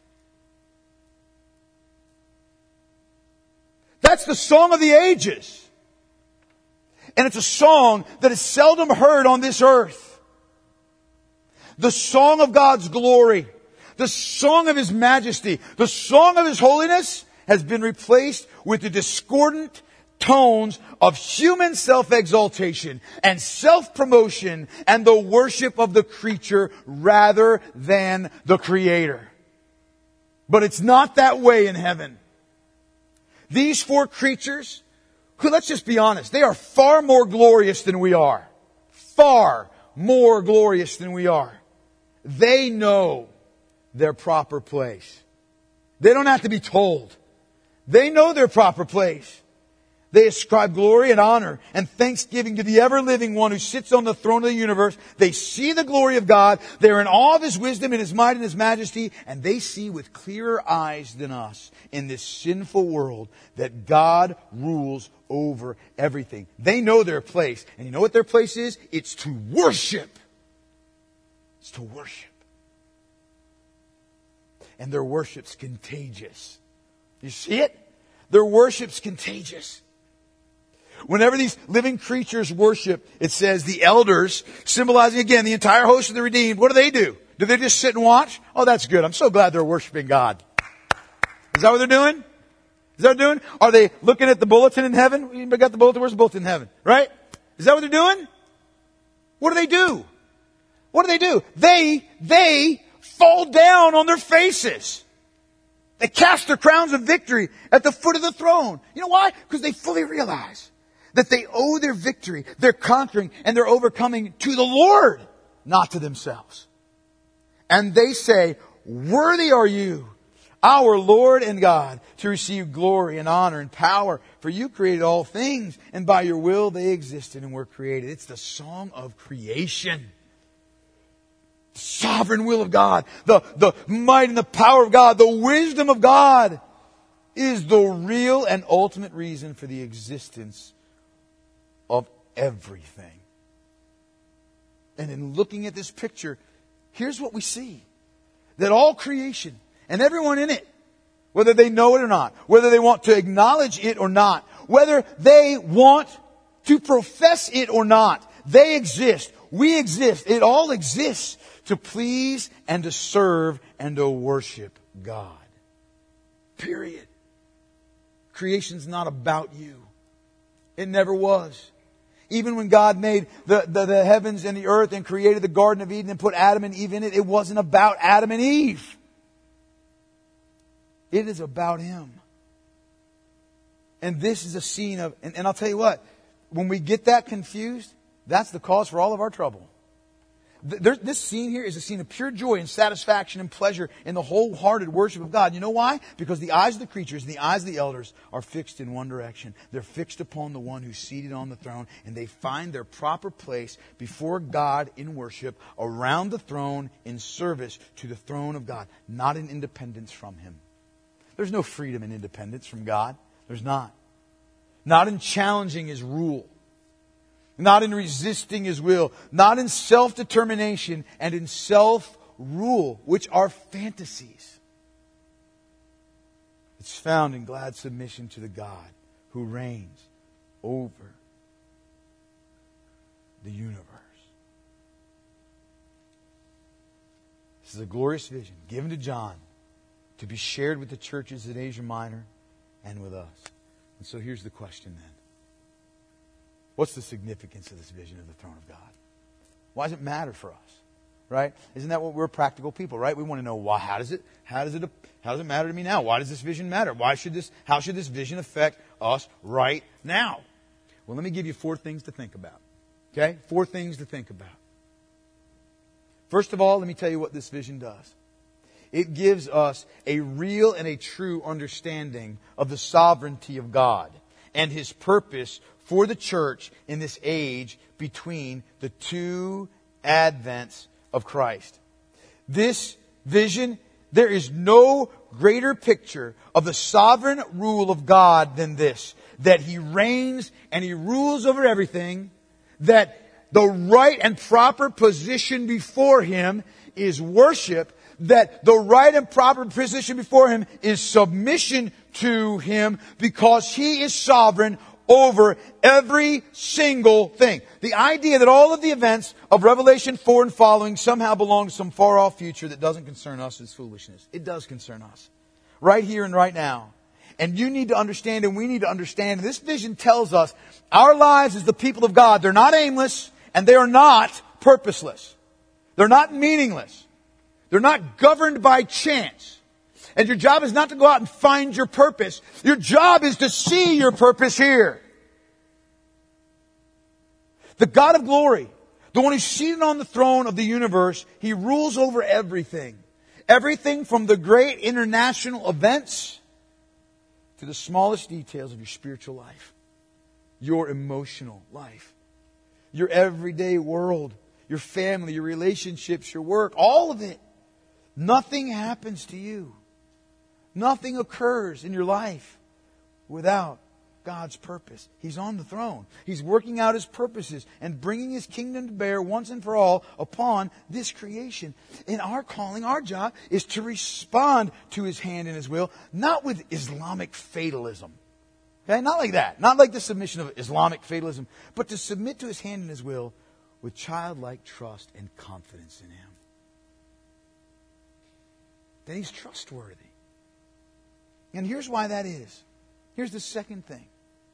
That's the song of the ages. And it's a song that is seldom heard on this earth. The song of God's glory, the song of His majesty, the song of His holiness has been replaced with the discordant tones of human self-exaltation and self-promotion and the worship of the creature rather than the Creator. But it's not that way in heaven. These four creatures, who, let's just be honest, they are far more glorious than we are. Far more glorious than we are. They know their proper place. They don't have to be told. They know their proper place. They ascribe glory and honor and thanksgiving to the ever-living one who sits on the throne of the universe. They see the glory of God. They're in awe of His wisdom and His might and His majesty. And they see with clearer eyes than us in this sinful world that God rules over everything. They know their place. And you know what their place is? It's to worship. It's to worship. And their worship's contagious. You see it? Their worship's contagious. Whenever these living creatures worship, it says the elders, symbolizing again the entire host of the redeemed, what do? Do they just sit and watch? Oh, that's good. I'm so glad they're worshiping God. Is that what they're doing? Is that what they're doing? Are they looking at the bulletin in heaven? Anybody got the bulletin? Where's the bulletin in heaven? Right? Is that what they're doing? What do? What do? They fall down on their faces. They cast their crowns of victory at the foot of the throne. You know why? Because they fully realize that they owe their victory, their conquering, and their overcoming to the Lord, not to themselves. And they say, "Worthy are you, our Lord and God, to receive glory and honor and power, for you created all things, and by your will they existed and were created." It's the song of creation. The sovereign will of God, the might and the power of God, the wisdom of God is the real and ultimate reason for the existence of everything. And in looking at this picture, here's what we see. That all creation and everyone in it, whether they know it or not, whether they want to acknowledge it or not, whether they want to profess it or not, they exist. We exist. It all exists to please and to serve and to worship God. Period. Creation's not about you. It never was. Even when God made the heavens and the earth and created the Garden of Eden and put Adam and Eve in it, it wasn't about Adam and Eve. It is about Him. And this is a scene of, and I'll tell you what, when we get that confused, that's the cause for all of our trouble. This scene here is a scene of pure joy and satisfaction and pleasure in the wholehearted worship of God. You know why? Because the eyes of the creatures and the eyes of the elders are fixed in one direction. They're fixed upon the one who's seated on the throne, and they find their proper place before God in worship, around the throne in service to the throne of God, not in independence from Him. There's no freedom in independence from God. There's not. Not in challenging His rule. Not in resisting His will. Not in self-determination and in self-rule, which are fantasies. It's found in glad submission to the God who reigns over the universe. This is a glorious vision given to John to be shared with the churches in Asia Minor and with us. And so here's the question then. What's the significance of this vision of the throne of God? Why does it matter for us? right? Isn't that what we're practical people, right? We want to know why. How does it matter to me now? Why does this vision matter? How should this vision affect us right now? Well, let me give you 4 things to think about. Okay? 4 things to think about. First of all, let me tell you what this vision does. It gives us a real and a true understanding of the sovereignty of God and His purpose for the church in this age between the 2 advents of Christ. This vision, there is no greater picture of the sovereign rule of God than this. That He reigns and He rules over everything. That the right and proper position before Him is worship. That the right and proper position before Him is submission to Him because He is sovereign over every single thing. The idea that all of the events of Revelation 4 and following somehow belong to some far-off future that doesn't concern us is foolishness. It does concern us. Right here and right now. And you need to understand and we need to understand. This vision tells us our lives as the people of God, they're not aimless and they are not purposeless. They're not meaningless. They're not governed by chance. And your job is not to go out and find your purpose. Your job is to see your purpose here. The God of glory, the one who's seated on the throne of the universe, He rules over everything. Everything from the great international events to the smallest details of your spiritual life, your emotional life, your everyday world, your family, your relationships, your work, all of it. Nothing happens to you. Nothing occurs in your life without God's purpose. He's on the throne. He's working out His purposes and bringing His kingdom to bear once and for all upon this creation. And our calling, our job, is to respond to His hand and His will, not with Islamic fatalism. Okay? Not like that. Not like the submission of Islamic fatalism, but to submit to His hand and His will with childlike trust and confidence in Him. That He's trustworthy. And here's why that is. Here's the second thing.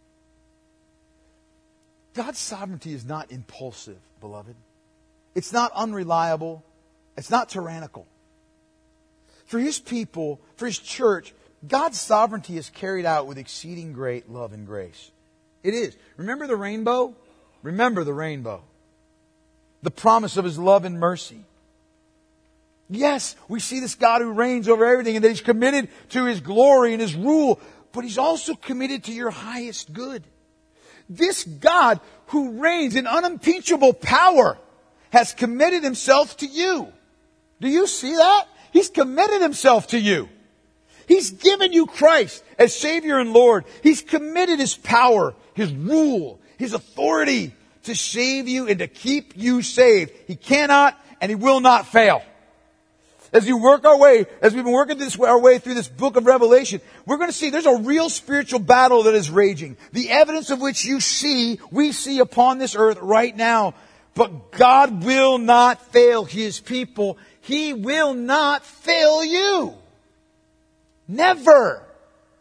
God's sovereignty is not impulsive, beloved. It's not unreliable. It's not tyrannical. For His people, for His church, God's sovereignty is carried out with exceeding great love and grace. It is. Remember the rainbow? Remember the rainbow. The promise of His love and mercy. Yes, we see this God who reigns over everything and that He's committed to His glory and His rule, but He's also committed to your highest good. This God who reigns in unimpeachable power has committed Himself to you. Do you see that? He's committed Himself to you. He's given you Christ as Savior and Lord. He's committed His power, His rule, His authority to save you and to keep you saved. He cannot and He will not fail. As we've been working our way through this book of Revelation, we're going to see there's a real spiritual battle that is raging. The evidence of which we see upon this earth right now. But God will not fail His people. He will not fail you. Never.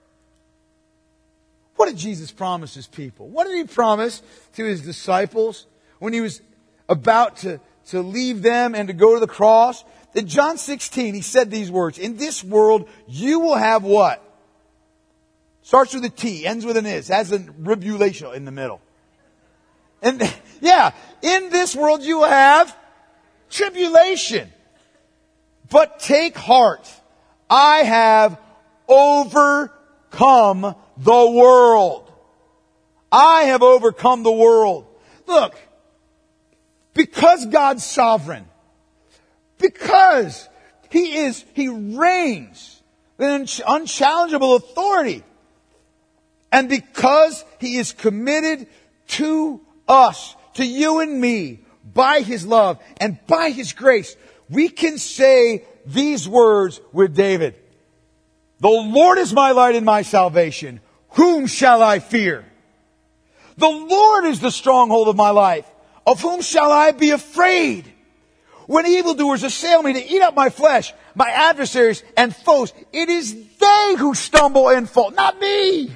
What did Jesus promise His people? What did He promise to His disciples when He was about to leave them and to go to the cross? In John 16, He said these words, "In this world you will have" what? Starts with a T, ends with an is, has a ribulation in the middle. And yeah, in this world you will have tribulation. But take heart, I have overcome the world. I have overcome the world. Look, because God's sovereign, because He reigns with unchallengeable authority, and because He is committed to us, to you and me, by His love and by His grace, we can say these words with David. The Lord is my light and my salvation. Whom shall I fear? The Lord is the stronghold of my life. Of whom shall I be afraid? When evildoers assail me to eat up my flesh, my adversaries and foes, it is they who stumble and fall, not me.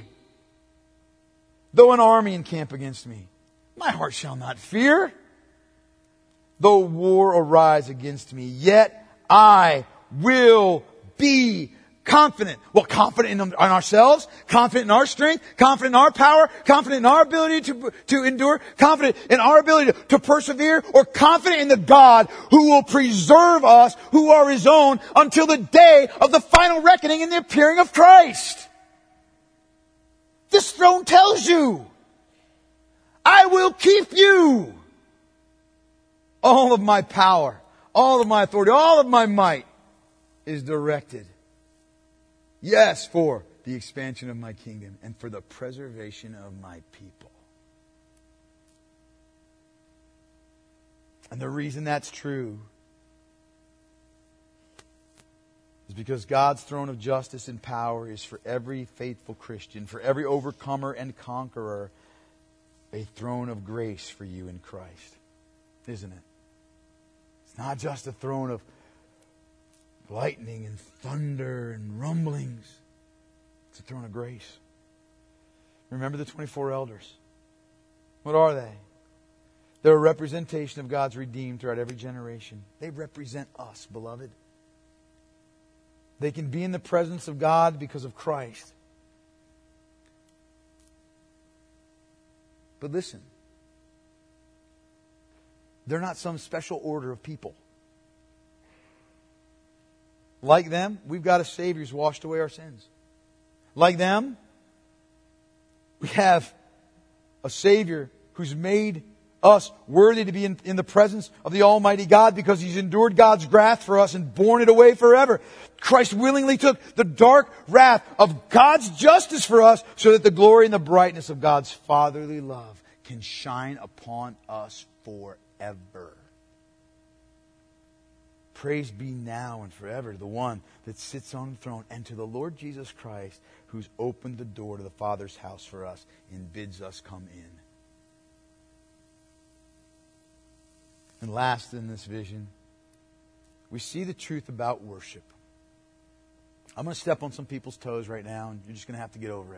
Though an army encamp against me, my heart shall not fear. though war arise against me, yet I will be confident. Well, confident in ourselves, confident in our strength, confident in our power, confident in our ability to endure, confident in our ability to persevere, or confident in the God who will preserve us, who are His own, until the day of the final reckoning and the appearing of Christ. This throne tells you, I will keep you. All of my power, all of my authority, all of my might is directed, yes, for the expansion of my kingdom and for the preservation of my people. And the reason that's true is because God's throne of justice and power is for every faithful Christian, for every overcomer and conqueror, a throne of grace for you in Christ. Isn't it? It's not just a throne of lightning and thunder and rumblings. It's a throne of grace. Remember the 24 elders. What are they? They're a representation of God's redeemed throughout every generation. They represent us, beloved. They can be in the presence of God because of Christ. But listen, they're not some special order of people. Like them, we've got a Savior who's washed away our sins. Like them, we have a Savior who's made us worthy to be in the presence of the Almighty God because He's endured God's wrath for us and borne it away forever. Christ willingly took the dark wrath of God's justice for us so that the glory and the brightness of God's fatherly love can shine upon us forever. Praise be now and forever to the one that sits on the throne and to the Lord Jesus Christ who's opened the door to the Father's house for us and bids us come in. And last in this vision, we see the truth about worship. I'm going to step on some people's toes right now, and you're just going to have to get over it.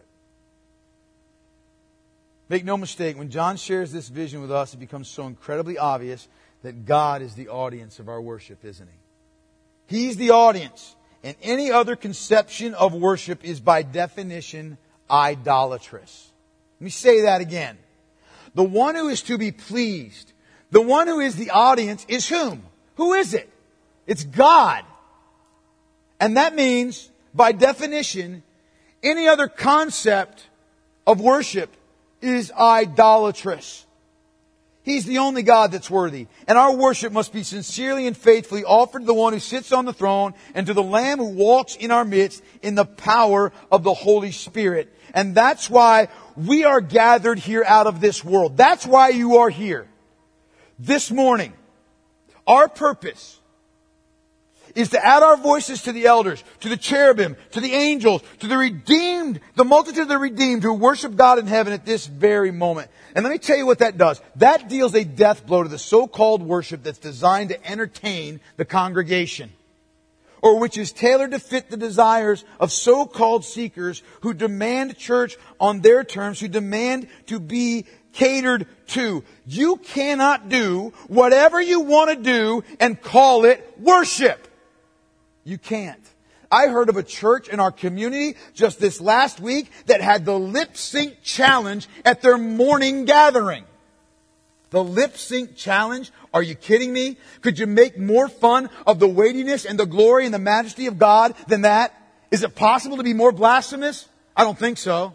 Make no mistake, when John shares this vision with us, it becomes so incredibly obvious that God is the audience of our worship, isn't He? He's the audience. And any other conception of worship is by definition idolatrous. Let me say that again. The one who is to be pleased, the one who is the audience is whom? Who is it? It's God. And that means, by definition, any other concept of worship is idolatrous. He's the only God that's worthy. And our worship must be sincerely and faithfully offered to the one who sits on the throne and to the Lamb who walks in our midst in the power of the Holy Spirit. And that's why we are gathered here out of this world. That's why you are here. This morning, our purpose is to add our voices to the elders, to the cherubim, to the angels, to the redeemed, the multitude of the redeemed who worship God in heaven at this very moment. And let me tell you what that does. That deals a death blow to the so-called worship that's designed to entertain the congregation, or which is tailored to fit the desires of so-called seekers who demand church on their terms, who demand to be catered to. You cannot do whatever you want to do and call it worship. You can't. I heard of a church in our community just this last week that had the lip sync challenge at their morning gathering. The lip sync challenge? Are you kidding me? Could you make more fun of the weightiness and the glory and the majesty of God than that? Is it possible to be more blasphemous? I don't think so.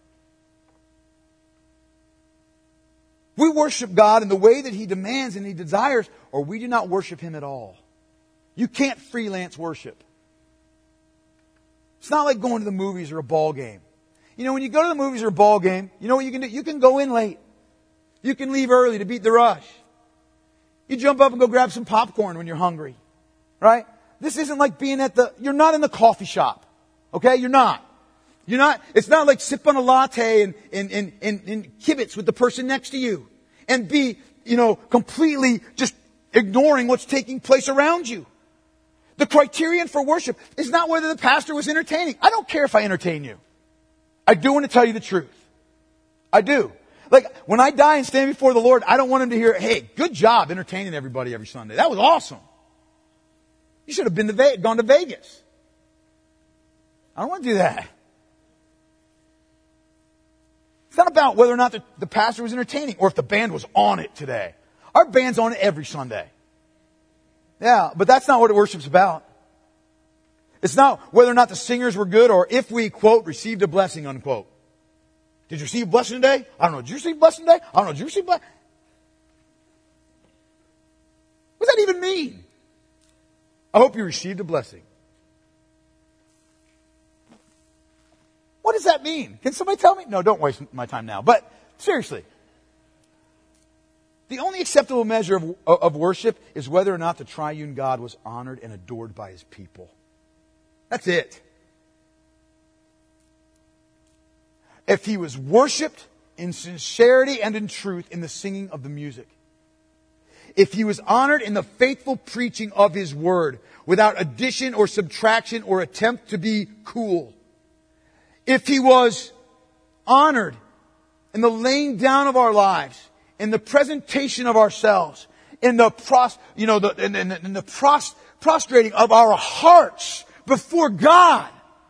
We worship God in the way that He demands and He desires, or we do not worship Him at all. You can't freelance worship. It's not like going to the movies or a ball game. You know, when you go to the movies or a ball game, you know what you can do? You can go in late. You can leave early to beat the rush. You jump up and go grab some popcorn when you're hungry. Right? This isn't like being you're not in the coffee shop. Okay? You're not. It's not like sip on a latte and kibitz with the person next to you. And be, completely just ignoring what's taking place around you. The criterion for worship is not whether the pastor was entertaining. I don't care if I entertain you. I do want to tell you the truth. I do. Like, when I die and stand before the Lord, I don't want Him to hear, hey, good job entertaining everybody every Sunday. That was awesome. You should have gone to Vegas. I don't want to do that. It's not about whether or not the pastor was entertaining or if the band was on it today. Our band's on it every Sunday. Yeah, but that's not what worship's about. It's not whether or not the singers were good or if we, quote, received a blessing, unquote. Did you receive a blessing today? I don't know. Did you receive a blessing today? I don't know. Did you receive a blessing? What does that even mean? I hope you received a blessing. What does that mean? Can somebody tell me? No, don't waste my time now. But seriously, the only acceptable measure of worship is whether or not the triune God was honored and adored by His people. That's it. If He was worshipped in sincerity and in truth in the singing of the music. If He was honored in the faithful preaching of His word without addition or subtraction or attempt to be cool. If He was honored in the laying down of our lives, in the presentation of ourselves, in the prostrating of our hearts before God.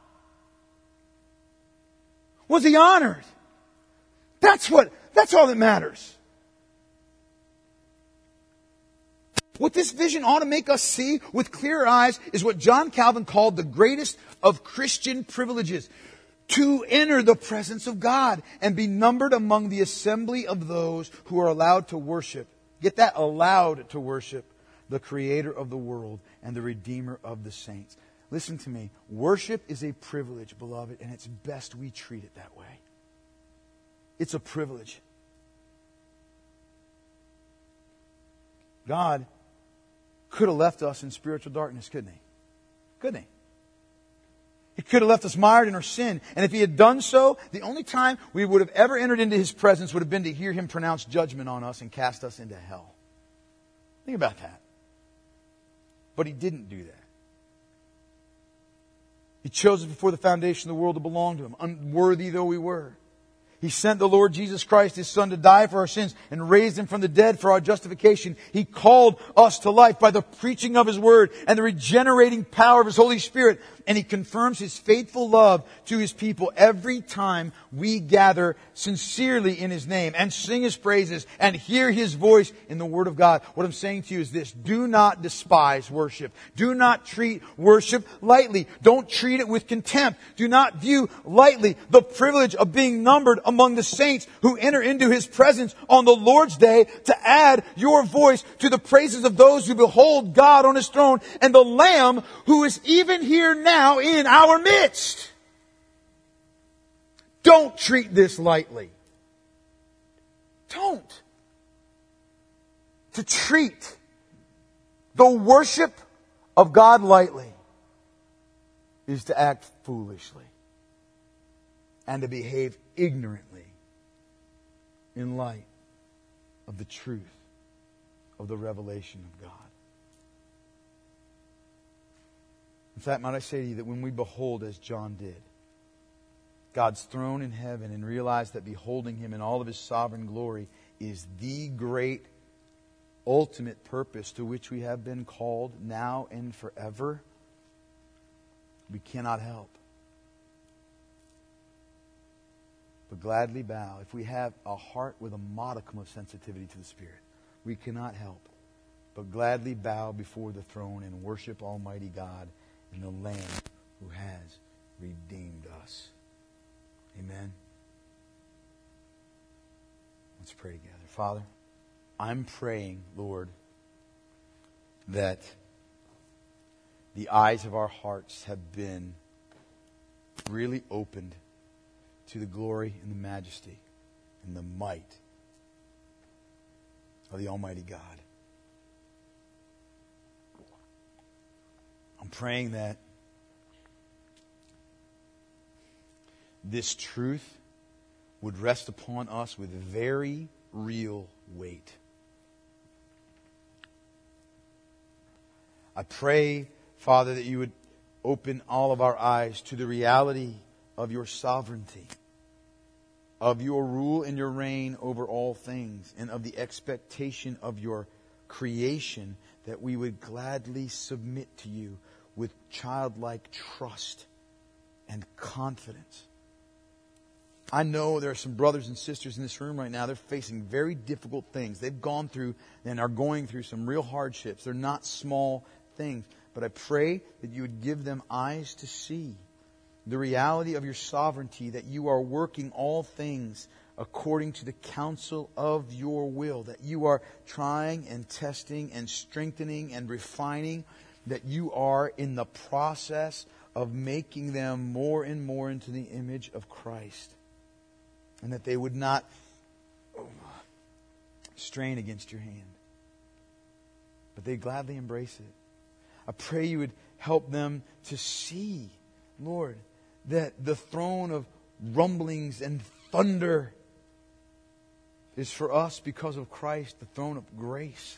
Was He honored? That's all that matters. What this vision ought to make us see with clear eyes is what John Calvin called the greatest of Christian privileges. To enter the presence of God and be numbered among the assembly of those who are allowed to worship. Get that? Allowed to worship the Creator of the world and the Redeemer of the saints. Listen to me. Worship is a privilege, beloved, and it's best we treat it that way. It's a privilege. God could have left us in spiritual darkness, couldn't He? Couldn't He? He could have left us mired in our sin. And if He had done so, the only time we would have ever entered into His presence would have been to hear Him pronounce judgment on us and cast us into hell. Think about that. But He didn't do that. He chose us before the foundation of the world to belong to Him, unworthy though we were. He sent the Lord Jesus Christ, His Son, to die for our sins and raised Him from the dead for our justification. He called us to life by the preaching of His Word and the regenerating power of His Holy Spirit. And He confirms His faithful love to His people every time we gather sincerely in His name and sing His praises and hear His voice in the Word of God. What I'm saying to you is this: do not despise worship. Do not treat worship lightly. Don't treat it with contempt. Do not view lightly the privilege of being numbered among the saints who enter into His presence on the Lord's day to add your voice to the praises of those who behold God on His throne and the Lamb who is even here now in our midst. Don't treat this lightly. Don't. To treat the worship of God lightly is to act foolishly and to behave ignorantly in light of the truth of the revelation of God. In fact, might I say to you that when we behold, as John did, God's throne in heaven and realize that beholding Him in all of His sovereign glory is the great ultimate purpose to which we have been called now and forever, we cannot help but gladly bow. If we have a heart with a modicum of sensitivity to the Spirit, we cannot help but gladly bow before the throne and worship Almighty God and the Lamb who has redeemed us. Amen. Let's pray together. Father, I'm praying, Lord, that the eyes of our hearts have been really opened to the glory and the majesty and the might of the Almighty God. I'm praying that this truth would rest upon us with very real weight. I pray, Father, that you would open all of our eyes to the reality of your sovereignty. of your rule and your reign over all things, and of the expectation of your creation, that we would gladly submit to you with childlike trust and confidence. I know there are some brothers and sisters in this room right now. They're facing very difficult things. They've gone through and are going through some real hardships. They're not small things. But I pray that you would give them eyes to see the reality of your sovereignty, that you are working all things according to the counsel of your will, that you are trying and testing and strengthening and refining, that you are in the process of making them more and more into the image of Christ. And that they would not strain against your hand, but they'd gladly embrace it. I pray you would help them to see, Lord, that the throne of rumblings and thunder is for us because of Christ, the throne of grace.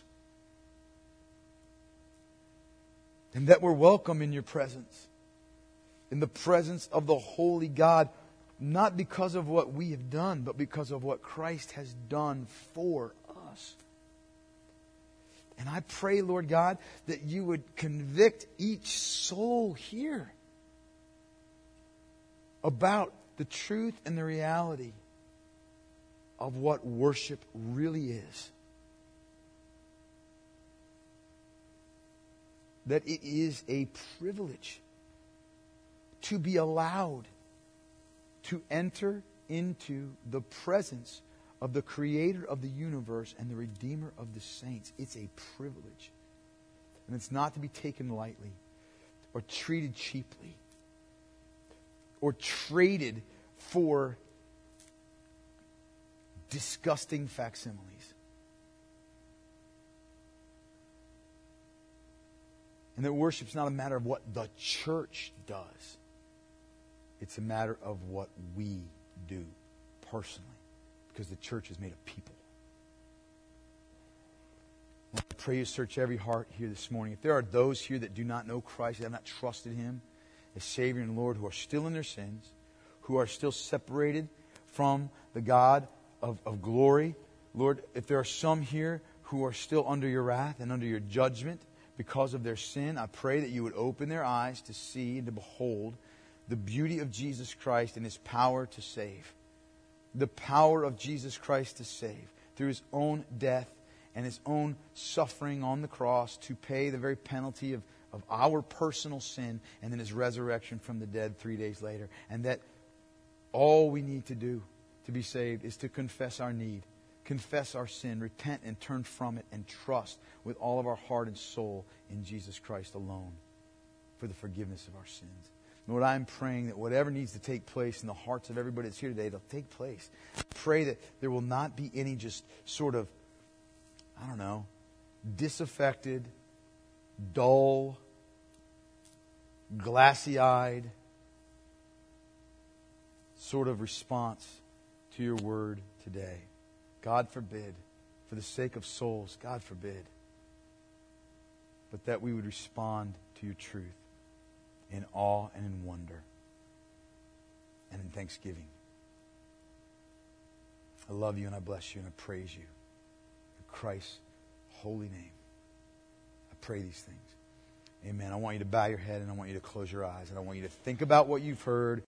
And that we're welcome in your presence, in the presence of the Holy God, not because of what we have done, but because of what Christ has done for us. And I pray, Lord God, that you would convict each soul here about the truth and the reality of what worship really is. That it is a privilege to be allowed to enter into the presence of the Creator of the universe and the Redeemer of the saints. It's a privilege. And it's not to be taken lightly or treated cheaply or traded for disgusting facsimiles. And that worship's not a matter of what the church does. It's a matter of what we do personally. Because the church is made of people. I pray you search every heart here this morning. If there are those here that do not know Christ, that have not trusted Him as Savior and Lord, who are still in their sins, who are still separated from the God of glory, Lord, if there are some here who are still under your wrath and under your judgment because of their sin, I pray that you would open their eyes to see and to behold the beauty of Jesus Christ and His power to save. The power of Jesus Christ to save through His own death and His own suffering on the cross to pay the very penalty of our personal sin, and then His resurrection from the dead 3 days later. And that all we need to do to be saved is to confess our need, confess our sin, repent and turn from it, and trust with all of our heart and soul in Jesus Christ alone for the forgiveness of our sins. Lord, I'm praying that whatever needs to take place in the hearts of everybody that's here today, it'll take place. I pray that there will not be any just sort of, disaffected, dull, glassy-eyed sort of response to your word today. God forbid. For the sake of souls, God forbid. But that we would respond to your truth in awe and in wonder and in thanksgiving. I love you and I bless you and I praise you. In Christ's holy name, I pray these things. Amen. I want you to bow your head and I want you to close your eyes and I want you to think about what you've heard.